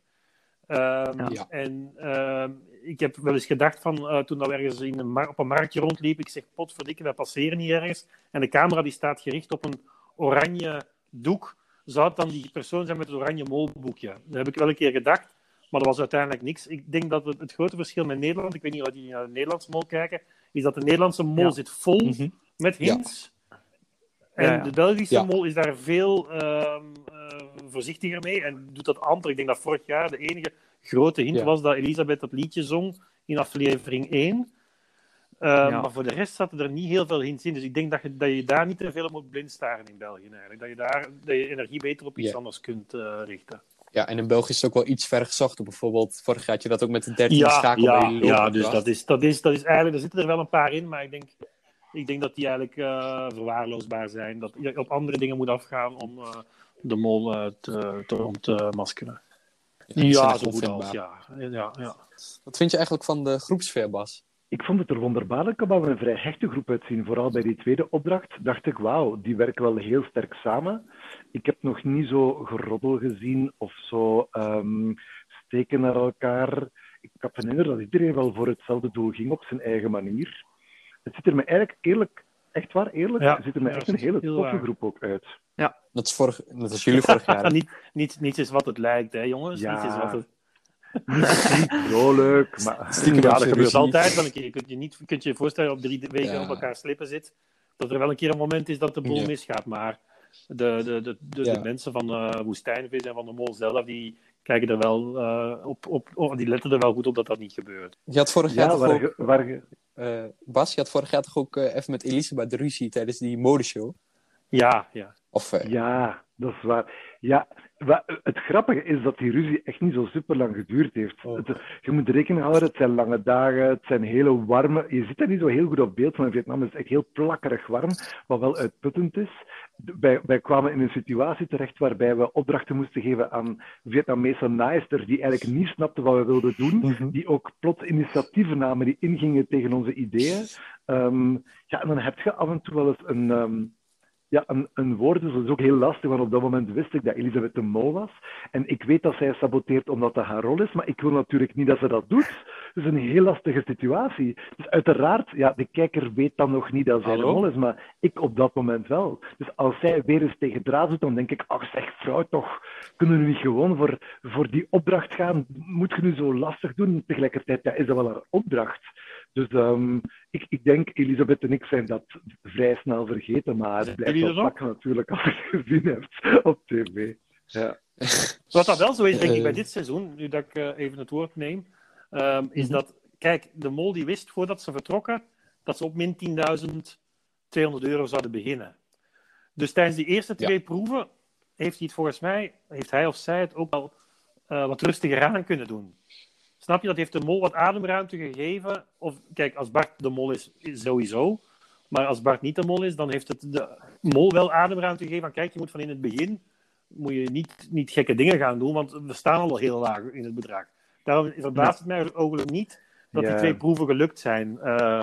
En ik heb wel eens gedacht van, toen we ergens op een marktje rondliepen, ik zeg, potverdikke, wij passeren niet ergens. En de camera die staat gericht op een oranje doek. Zou het dan die persoon zijn met het oranje molboekje? Dat heb ik wel een keer gedacht, maar dat was uiteindelijk niks. Ik denk dat het grote verschil met Nederland, ik weet niet of jullie naar de Nederlandse mol kijken, is dat de Nederlandse mol zit vol met hints. En de Belgische mol is daar veel voorzichtiger mee en doet dat amper. Ik denk dat vorig jaar de enige grote hint was dat Elisabeth dat liedje zong in aflevering 1. Maar voor de rest zaten er niet heel veel hints in. Dus ik denk dat je daar niet te veel op moet blind staren in België eigenlijk. Dat je energie beter op iets anders kunt richten. Ja, en in België is het ook wel iets ver gezocht. Bijvoorbeeld, vorig jaar had je dat ook met de 13e schakel. Dus dat is eigenlijk... Er zitten er wel een paar in, maar ik denk dat die eigenlijk verwaarloosbaar zijn. Dat je op andere dingen moet afgaan om de mol te ontmaskeren. Ja, zo goed als, ja. Wat vind je eigenlijk van de groepsfeer, Bas? Ik vond het er wonderbaarlijk op dat we een vrij hechte groep uitzien. Vooral bij die tweede opdracht dacht ik, wauw, die werken wel heel sterk samen. Ik heb nog niet zo geroddel gezien of zo steken naar elkaar. Ik heb herinnerd dat iedereen wel voor hetzelfde doel ging op zijn eigen manier. Het ziet er me eigenlijk Echt waar, eerlijk? Ja. Er ziet er mij Ja, echt dat een is hele heel toffe waar. groep ook uit. Dat is jullie vorig jaar. Niets is wat het lijkt, hè, jongens. Ja. Niets is wat het... Niet vrolijk, maar... Stiekem Ja, hebben dat ze gebeurt ruzie. altijd wel een keer. Je kunt je voorstellen op 3 weken Ja. op elkaar slippen zit, dat er wel een keer een moment is dat de boel Ja. misgaat. Maar de Ja. mensen van Woestijnvis en van de Mol zelf, die kijken er wel die letten er wel goed op dat dat niet gebeurt. Je had vorig jaar Ja, toch ook... Bas, je had vorig jaar toch ook even met Elisabeth de ruzie tijdens die modeshow? Ja. Of... Ja, dat is waar. Ja, het grappige is dat die ruzie echt niet zo super lang geduurd heeft. Oh. Je moet rekening houden, het zijn lange dagen, het zijn hele warme... Je ziet dat niet zo heel goed op beeld, maar in Vietnam is het echt heel plakkerig warm, wat wel uitputtend is. Wij kwamen in een situatie terecht waarbij we opdrachten moesten geven aan Vietnamese naaisters die eigenlijk niet snapten wat we wilden doen, die ook plots initiatieven namen die ingingen tegen onze ideeën. Ja, en dan heb je af en toe wel eens een woord, dus dat is ook heel lastig, want op dat moment wist ik dat Elisabeth de Mol was. En ik weet dat zij saboteert omdat dat haar rol is, maar ik wil natuurlijk niet dat ze dat doet. Dus een heel lastige situatie. Dus uiteraard, ja, de kijker weet dan nog niet dat zij de Mol is, maar ik op dat moment wel. Dus als zij weer eens tegen draad doet, dan denk ik, ach zeg vrouw toch, kunnen we niet gewoon voor die opdracht gaan? Moet je nu zo lastig doen? Tegelijkertijd, ja, is dat wel haar opdracht. Dus ik denk, Elisabeth en ik zijn dat vrij snel vergeten, maar het blijft wel plakken natuurlijk als je het gezien hebt op tv. Ja. Wat dat wel zo is, denk ik, bij dit seizoen, nu dat ik even het woord neem, is dat, kijk, de Mol die wist voordat ze vertrokken, dat ze op min 10.200 euro zouden beginnen. Dus tijdens die eerste 2 proeven heeft hij of zij het ook al wat rustiger aan kunnen doen. Snap je? Dat heeft de Mol wat ademruimte gegeven. Of kijk, als Bart de Mol is sowieso. Maar als Bart niet de Mol is, dan heeft het de Mol wel ademruimte gegeven. Van, kijk, je moet van in het begin moet je niet gekke dingen gaan doen, want we staan al heel laag in het bedrag. Daarom verbaast het mij ook niet dat die 2 proeven gelukt zijn.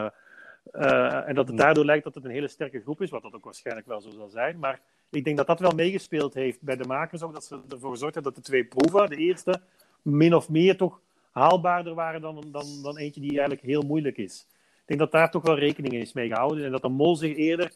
En dat het daardoor lijkt dat het een hele sterke groep is, wat dat ook waarschijnlijk wel zo zal zijn. Maar ik denk dat dat wel meegespeeld heeft bij de makers ook, dat ze ervoor gezorgd hebben dat de 2 proeven, de eerste, min of meer toch haalbaarder waren dan eentje die eigenlijk heel moeilijk is. Ik denk dat daar toch wel rekening is mee gehouden en dat de Mol zich eerder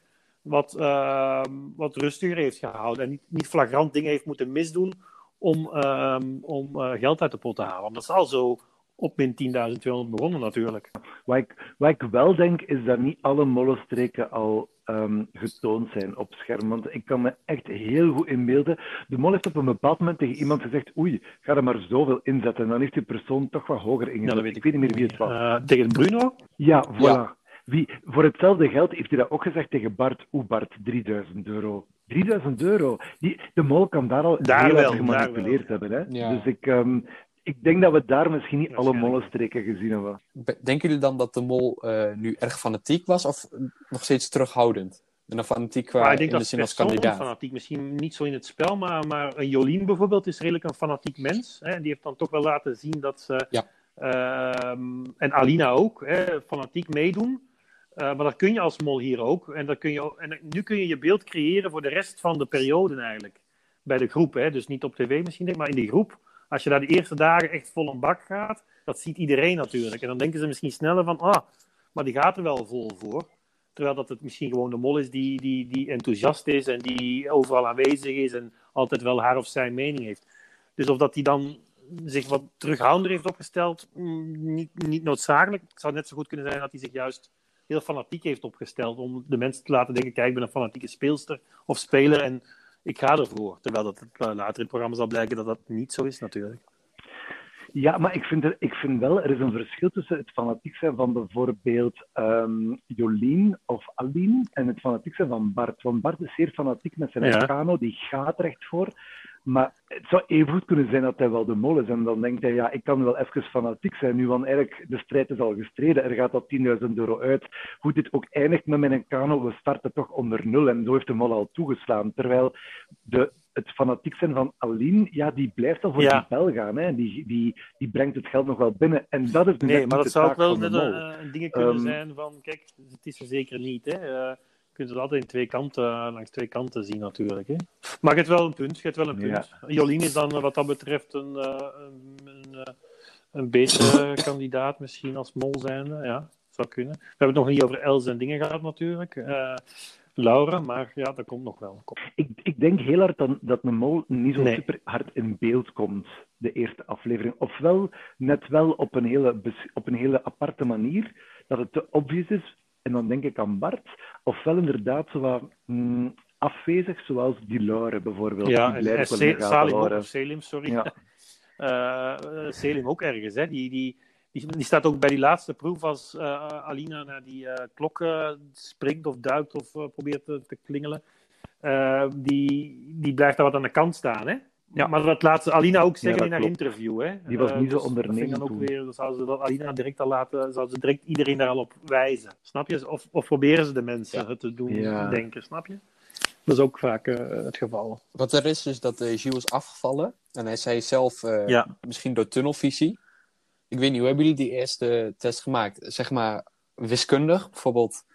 wat rustiger heeft gehouden en niet flagrant dingen heeft moeten misdoen om geld uit de pot te halen. Want dat is al zo op min 10.200 begonnen natuurlijk. Wat ik wel denk, is dat niet alle mollenstreken al getoond zijn op scherm. Want ik kan me echt heel goed inbeelden. De Mol heeft op een bepaald moment tegen iemand gezegd, oei, ga er maar zoveel inzetten. En dan heeft die persoon toch wat hoger ingezet. Ja, dat weet ik weet niet meer wie het was. Tegen Bruno? Ja, voilà. Ja. Voor hetzelfde geld heeft hij dat ook gezegd tegen Bart. Bart, 3.000 euro. 3.000 euro. De Mol kan daar al heel erg gemanipuleerd hebben. Hè? Ja. Dus ik denk dat we daar misschien niet alle mollenstreken gezien hebben. Denken jullie dan dat de Mol nu erg fanatiek was of nog steeds terughoudend? En dan fanatiek in de zin als kandidaat? Fanatiek, misschien niet zo in het spel, maar Jolien bijvoorbeeld is redelijk een fanatiek mens. Hè? Die heeft dan toch wel laten zien dat ze... Ja. En Alina ook, fanatiek meedoen. Maar dat kun je als Mol hier ook. En nu kun je je beeld creëren voor de rest van de periode eigenlijk. Bij de groep, hè? Dus niet op tv misschien, maar in die groep. Als je daar de eerste dagen echt vol een bak gaat, dat ziet iedereen natuurlijk. En dan denken ze misschien sneller van, maar die gaat er wel vol voor. Terwijl dat het misschien gewoon de Mol is die enthousiast is en die overal aanwezig is en altijd wel haar of zijn mening heeft. Dus of dat die dan zich wat terughoudender heeft opgesteld, niet noodzakelijk. Het zou net zo goed kunnen zijn dat hij zich juist heel fanatiek heeft opgesteld om de mensen te laten denken, kijk, ik ben een fanatieke speelster of speler en ik ga ervoor. Terwijl dat later in het programma zal blijken dat dat niet zo is natuurlijk. Ja, maar ik vind wel, er is een verschil tussen het fanatiek zijn van bijvoorbeeld Jolien of Aline en het fanatiek zijn van Bart. Want Bart is zeer fanatiek met zijn kano, die gaat er echt voor. Maar het zou even goed kunnen zijn dat hij wel de Mol is. En dan denkt hij, ja, ik kan wel even fanatiek zijn nu, want eigenlijk de strijd is al gestreden. Er gaat al 10.000 euro uit. Hoe dit ook eindigt met mijn kano, we starten toch onder 0. En zo heeft de Mol al toegeslaan. Terwijl het fanatiek zijn van Aline, ja, die blijft al voor die bel gaan. Hè. Die brengt het geld nog wel binnen. En dat is maar dat zou ook wel een ding kunnen zijn van, kijk, het is er zeker niet, hè. Je kunt het altijd langs twee kanten zien natuurlijk. Hè. Maar je hebt wel een punt. Ja. Jolien is dan wat dat betreft een betere kandidaat misschien als Mol zijnde. Ja. Zou kunnen. We hebben het nog niet over Els en dingen gehad natuurlijk. Laura, maar ja, dat komt nog wel. Ik denk heel hard dat een mol niet zo Nee. super hard in beeld komt, de eerste aflevering. Ofwel net wel op een hele aparte manier, dat het te obvious is, en dan denk ik aan Bart. Ofwel inderdaad zo wat afwezig, zoals die Laura bijvoorbeeld. Ja, die blijft wel in de gaten Salim ook, houden. of Selim, sorry. Ja. Selim ook ergens, hè. Die staat ook bij die laatste proef als Alina naar die klok springt of duikt of probeert te klingelen. Die blijft daar wat aan de kant staan, hè. Ja. Maar dat laat Alina ook zeggen dat in haar klopt. interview, hè. Die was niet zo dus ondernemend dat vind ik dan ook toen. weer, dan zouden ze dat Alina direct al laten, zouden ze direct iedereen daar al op wijzen. Snap je? Of proberen ze de mensen het te doen denken, snap je? Dat is ook vaak het geval. Wat er is dat Gilles is afgevallen. En hij zei zelf, misschien door tunnelvisie. Ik weet niet, hoe hebben jullie die eerste test gemaakt? Zeg maar wiskundig, bijvoorbeeld.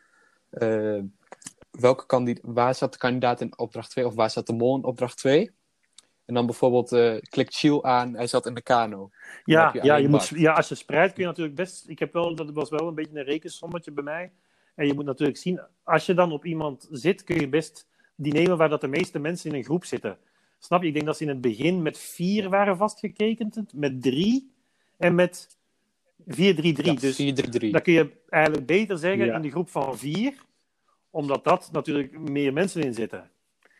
Waar zat de kandidaat in opdracht 2? Of waar zat de mol in opdracht 2? En dan bijvoorbeeld klikt Gilles aan, hij zat in de kano. Als je spreidt kun je natuurlijk best... Dat was wel een beetje een rekensommetje bij mij. En je moet natuurlijk zien, als je dan op iemand zit, kun je best die nemen waar dat de meeste mensen in een groep zitten. Snap je? Ik denk dat ze in het begin met 4 waren vastgeketend, met 3 en met 4-3-3. Ja, dus 4-3-3. dat kun je eigenlijk beter zeggen Ja. in de groep van 4, omdat dat natuurlijk meer mensen in zitten.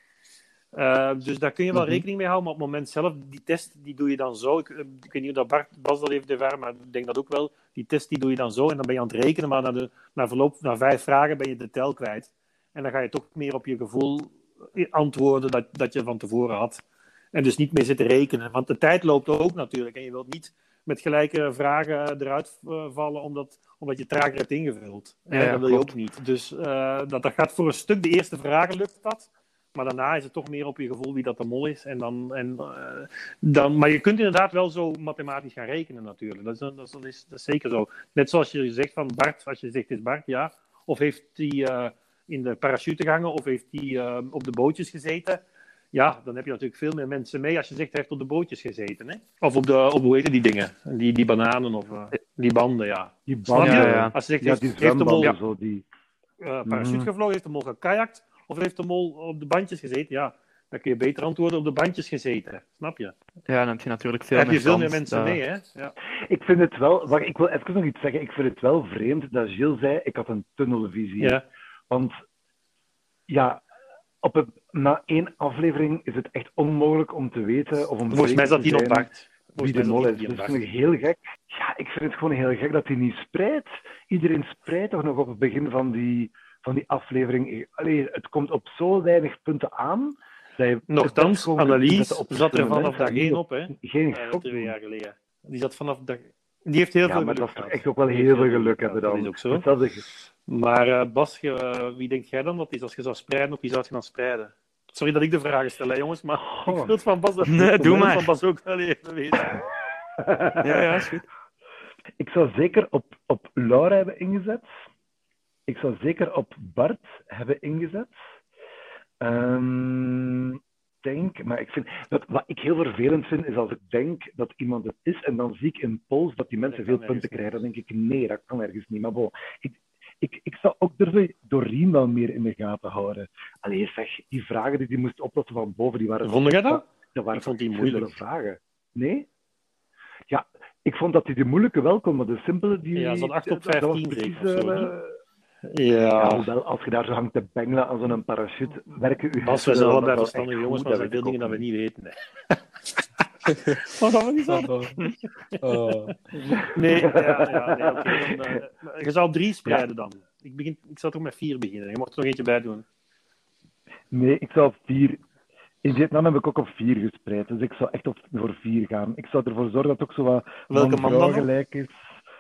Dus daar kun je wel rekening mee houden, maar op het moment zelf, die test, die doe je dan zo. Ik weet niet of dat Bas dat heeft ervaren, maar ik denk dat ook wel. Die test, die doe je dan zo en dan ben je aan het rekenen, maar na 5 vragen ben je de tel kwijt. En dan ga je toch meer op je gevoel antwoorden dat je van tevoren had. En dus niet meer zitten rekenen, want de tijd loopt ook natuurlijk. En je wilt niet met gelijke vragen eruit vallen, omdat je trager hebt ingevuld. Ja, dat wil je klopt. ook niet. Dus dat gaat voor een stuk, de eerste vragen lukt dat. Maar daarna is het toch meer op je gevoel wie dat de mol is. Maar je kunt inderdaad wel zo mathematisch gaan rekenen natuurlijk. Dat is zeker zo. Net zoals je zegt van Bart, als je zegt het is Bart, ja. Of heeft hij in de parachute gehangen, of heeft hij op de bootjes gezeten. Ja, dan heb je natuurlijk veel meer mensen mee als je zegt hij heeft op de bootjes gezeten. Hè? Of hoe heet die dingen? Die bananen of die banden, ja. Die Snap je? banden, Ja. Als je zegt, die heeft de mol zwembanden, zo die... parachute gevlogen, heeft de mol gekajakt, of heeft de mol op de bandjes gezeten? Ja, dan kun je beter antwoorden op de bandjes gezeten. Snap je? Ja, dan heb je natuurlijk veel Dan heb meer je veel meer kans mensen dat- mee, hè? Ja. Ik vind het wel... Wacht, ik wil even nog iets zeggen. Ik vind het wel vreemd dat Gilles zei, ik had een tunnelvisie. Ja. Want ja, na 1 aflevering is het echt onmogelijk om te weten of om Volgens mij zat zeker die te op zijn Bart. wie Volgens de mij zat mol die is. op Dus Bart. dat vind ik heel gek. Ja, ik vind het gewoon heel gek dat hij niet spreidt. Iedereen spreidt toch nog op het begin van die aflevering. Allee, het komt op zo weinig punten aan. Dat je Nochtans, het gewoon kunt Annelies inzetten op zat er verschillende vanaf dag mensen, 1 niet op, hè? Geen gok 2 doen. jaar geleden. Die zat vanaf dag... Die heeft heel Ja, veel maar geluk dat is toch gehad. echt ook wel Die heel heeft veel geluk gehad, hebben dan. Dat is ook zo. Hetzelfde. Maar Bas, wie denkt jij dan dat is als je zou spreiden, op wie zou je dan spreiden? Sorry dat ik de vragen stel, hè, jongens, maar ik wil het van Bas, Nee, doe maar. van Bas ook wel even weten. Ja, is goed. Ik zou zeker op Laura hebben ingezet. Ik zou zeker op Bart hebben ingezet. Maar ik vind, wat ik heel vervelend vind, is als ik denk dat iemand het is en dan zie ik in polls dat die mensen Dat veel kan punten ergens krijgen. Dan denk ik, nee, dat kan ergens niet. Maar bon, ik zou ook durven Doreen wel meer in de gaten houden. Allee, zeg, die vragen die moest oplossen van boven, die waren... Vond jij dat? Dat waren Ik vond die simpele moeilijk. vragen. Nee? Ja, ik vond dat die de moeilijke wel kon, maar de simpele... Ja, ze had 8 op dat was 15 precies, zeker of zo, hè? ja, Ja, hoewel, als je daar zo hangt te bengelen aan zo'n parachute, werken uw Bas, wij hersenen zijn wel allebei wel verstandige echt jongens, goed, maar er zijn dat veel weet ik dingen ook dat we niet weten. Hè. Wat gaan we niet zeggen? Nee, nee, oké. Je zou op 3 spreiden dan. Ik zou toch met 4 beginnen. Je mocht er nog eentje bij doen. Nee, ik zou op 4... In Vietnam heb ik ook op 4 gespreid, dus ik zou echt voor 4 gaan. Ik zou ervoor zorgen dat het ook zo wat Welke man man-vrouw dan nog? gelijk is.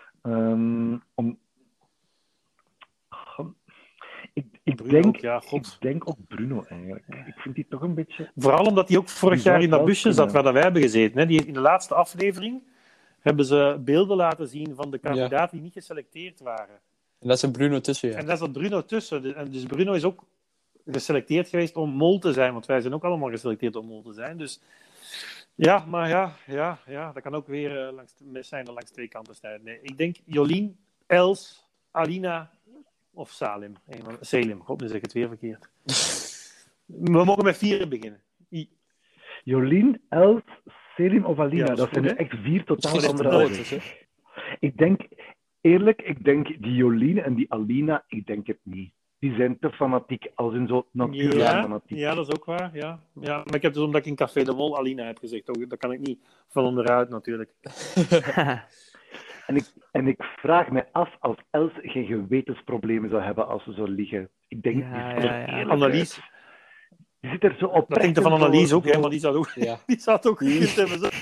Ik Bruno denk, ook, ja, god. ik denk ook Bruno eigenlijk. Ik vind die toch een beetje... Vooral omdat hij ook vorig Die zou jaar in dat wel busje kunnen. zat waar dat wij hebben gezeten. Hè. In de laatste aflevering hebben ze beelden laten zien van de kandidaten die niet geselecteerd waren. En daar zit Bruno tussen, ja. En daar zat Bruno tussen. En dus Bruno is ook geselecteerd geweest om mol te zijn, want wij zijn ook allemaal geselecteerd om mol te zijn. Dus ja, maar ja, dat kan ook weer mis zijn langs 2 kanten stijgen. Nee, ik denk Jolien, Els, Alina of Salim. Selim, god, nu zeg ik het weer verkeerd. We mogen met 4 beginnen. Jolien, Els, Selim of Alina. Ja, dat is dat zijn goed, er echt 4 totaal Dat is andere goed, ouders. Ik denk, eerlijk, die Jolien en die Alina, ik denk het niet. Die zijn te fanatiek, als in zo natuurlijk fanatiek. Ja, dat is ook waar. Ja. Ja, maar ik heb dus omdat ik in Café de Mol Alina heb gezegd. Ook, dat kan ik niet van onderuit natuurlijk. En ik vraag me af als Els geen gewetensproblemen zou hebben als ze zou liegen. Ik denk, Annelies. Die zit er zo op. Dat denkt er van Annelies ook, hè, maar die zou het ook gekund hebben. Zo.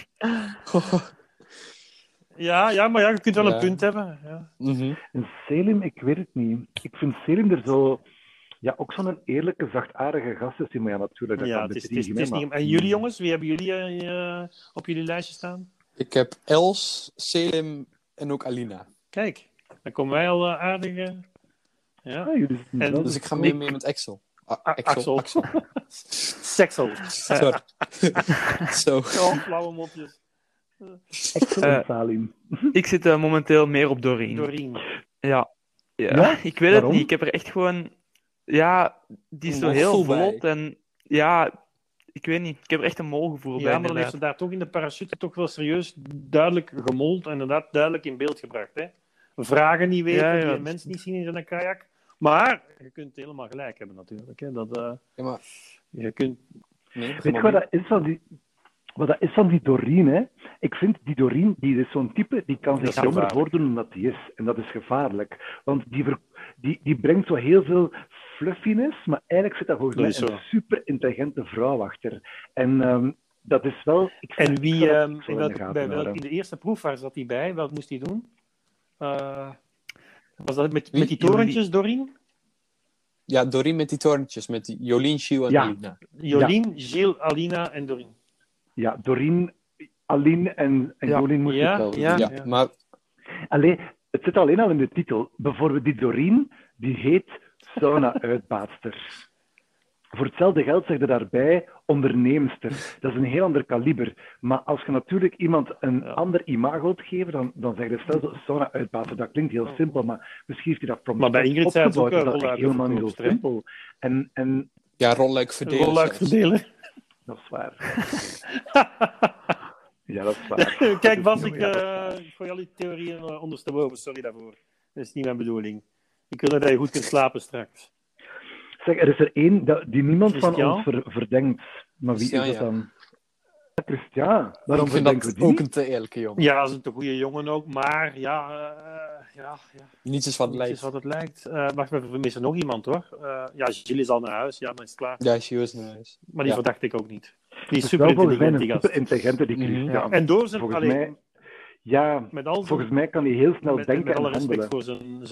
Ja, maar je kunt wel een punt hebben. Ja. Mm-hmm. En Selim, ik weet het niet. Ik vind Selim er zo... Ja, ook zo'n eerlijke, zachtaardige gast is hij, maar ja, natuurlijk. Dat kan het is bedriegen, niet... En jullie jongens, wie hebben jullie op jullie lijstje staan? Ik heb Els, Selim en ook Alina. Kijk, dan komen wij al aardig... Ja, jullie zitten wel. Dus ik ga mee met Axel. Axel. Sexel. Sorry. Zo. Flauwe mopjes. Excellent, Salim. Ik zit momenteel meer op Doreen. Ja, ik weet het niet. Ik heb er echt gewoon... Ja, die is zo heel vlot en... Ja, ik weet niet. Ik heb er echt een molgevoel bij. Ja, maar dan heeft ze daar toch in de parachute toch wel serieus duidelijk gemold en inderdaad duidelijk in beeld gebracht. Hè? Vragen niet weten, die mensen niet zien in zijn kajak. Maar je kunt helemaal gelijk hebben natuurlijk. Hè? Dat, je kunt... Weet je wat dat is van die... Wat dat is van die Doreen, hè? Ik vind die Doreen, die is zo'n type, die kan zich jonger voordoen dan dat die is. En dat is gevaarlijk. Want die brengt zo heel veel fluffiness, maar eigenlijk zit daar volgens mij een super intelligente vrouw achter. En dat is wel... En wie, in de eerste proef, waar zat hij bij? Wat moest hij doen? Was dat met die torentjes, Doreen? Ja, Doreen met die torentjes, met die Jolien, Gilles en Alina. Jolien, Gilles, Alina en Doreen. Ja, Doreen, Aline en Jolien moesten het wel doen. Ja, maar... Allee, het zit alleen al in de titel. Bijvoorbeeld die Doreen, die heet sauna-uitbaatster. Voor hetzelfde geld zeg je daarbij onderneemster. Dat is een heel ander kaliber. Maar als je natuurlijk iemand een ander imago wilt geven, dan zeg je stel sauna-uitbaatster. Dat klinkt heel simpel, maar misschien heeft hij dat maar bij Ingrid zijn ze ook dat is helemaal niet zo simpel. En ja, rolluik verdelen. Dat is waar. Ja, dat is waar. Kijk, Bas, ik gooi al die theorieën ondersteboven. Sorry daarvoor. Dat is niet mijn bedoeling. Ik wil dat je goed kunt slapen straks. Zeg, er is er één die niemand van ons verdenkt. Maar wie is dat dan? Christian. Waarom verdenken we die? Ook een te eerlijke jongen. Ja, dat is een te goede jongen ook. Maar ja. Niets is wat het lijkt. Wacht, we missen nog iemand hoor. Gilles is al naar huis. Ja, dan is het klaar. Ja, Gilles is naar huis. Maar die verdacht ik ook niet. Die is super intelligent, die gast. Super intelligente, die Christian. En door zijn... Volgens mij... Ja, volgens mij kan hij heel snel denken en handelen. Met alle respect voor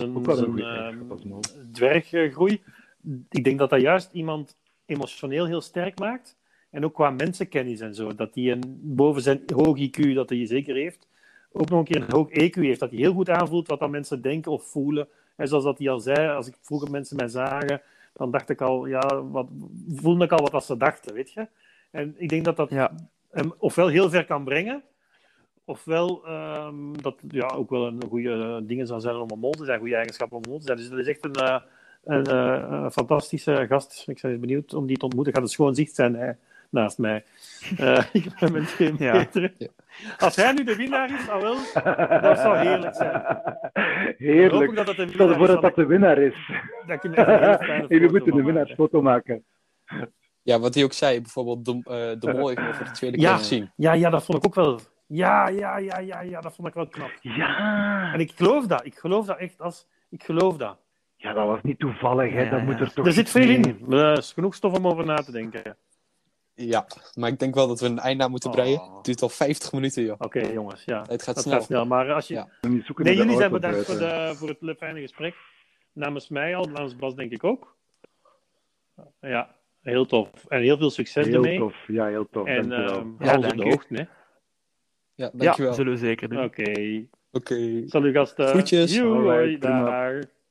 zijn dwerggroei. Ik denk dat dat juist iemand emotioneel heel sterk maakt. En ook qua mensenkennis en zo. Dat hij boven zijn hoog IQ, dat hij zeker heeft, ook nog een keer een hoog EQ heeft. Dat hij heel goed aanvoelt wat dat mensen denken of voelen. En zoals dat hij al zei, als ik vroeger mensen mij zagen, dan dacht ik al, voelde ik al wat ze dachten, weet je. En ik denk dat hem ofwel heel ver kan brengen, ofwel dat ook wel een goede ding zou zijn om een mol te zijn, goede eigenschappen om een mol te zijn. Dus dat is echt een fantastische gast. Ik ben benieuwd om die te ontmoeten. Gaat het schoon zicht zijn naast mij. Ik ben met geen betere. Ja. Als hij nu de winnaar is, dat zou heerlijk zijn. Heerlijk. Stel ervoor dat dat de winnaar is. Dat kun je echt een hele fijne we moeten de winnaarsfoto maken. Ja, wat hij ook zei, bijvoorbeeld de mol heeft me voor de tweede keer gezien. Ja, dat vond ik ook wel... Ja, dat vond ik wel knap. Ja. En ik geloof dat echt als... Ik geloof dat. Ja, dat was niet toevallig, hè. Dat moet er toch... Er zit veel in. Er is genoeg stof om over na te denken. Ja, maar ik denk wel dat we een einde aan moeten breien. Het duurt al 50 minuten, joh. Oké, jongens, ja. Het gaat snel. Maar als je... Ja. Nee, jullie zijn bedankt voor het fijne gesprek. Namens mij al, namens Bas denk ik ook. Ja, heel tof. En heel veel succes ermee. Heel tof, ja, heel tof. En hou op de hoogte, hè. Ja, dankjewel. Ja, zullen we zeker doen. Oké. Oké. Salut gasten. Groetjes. Hoi, daar.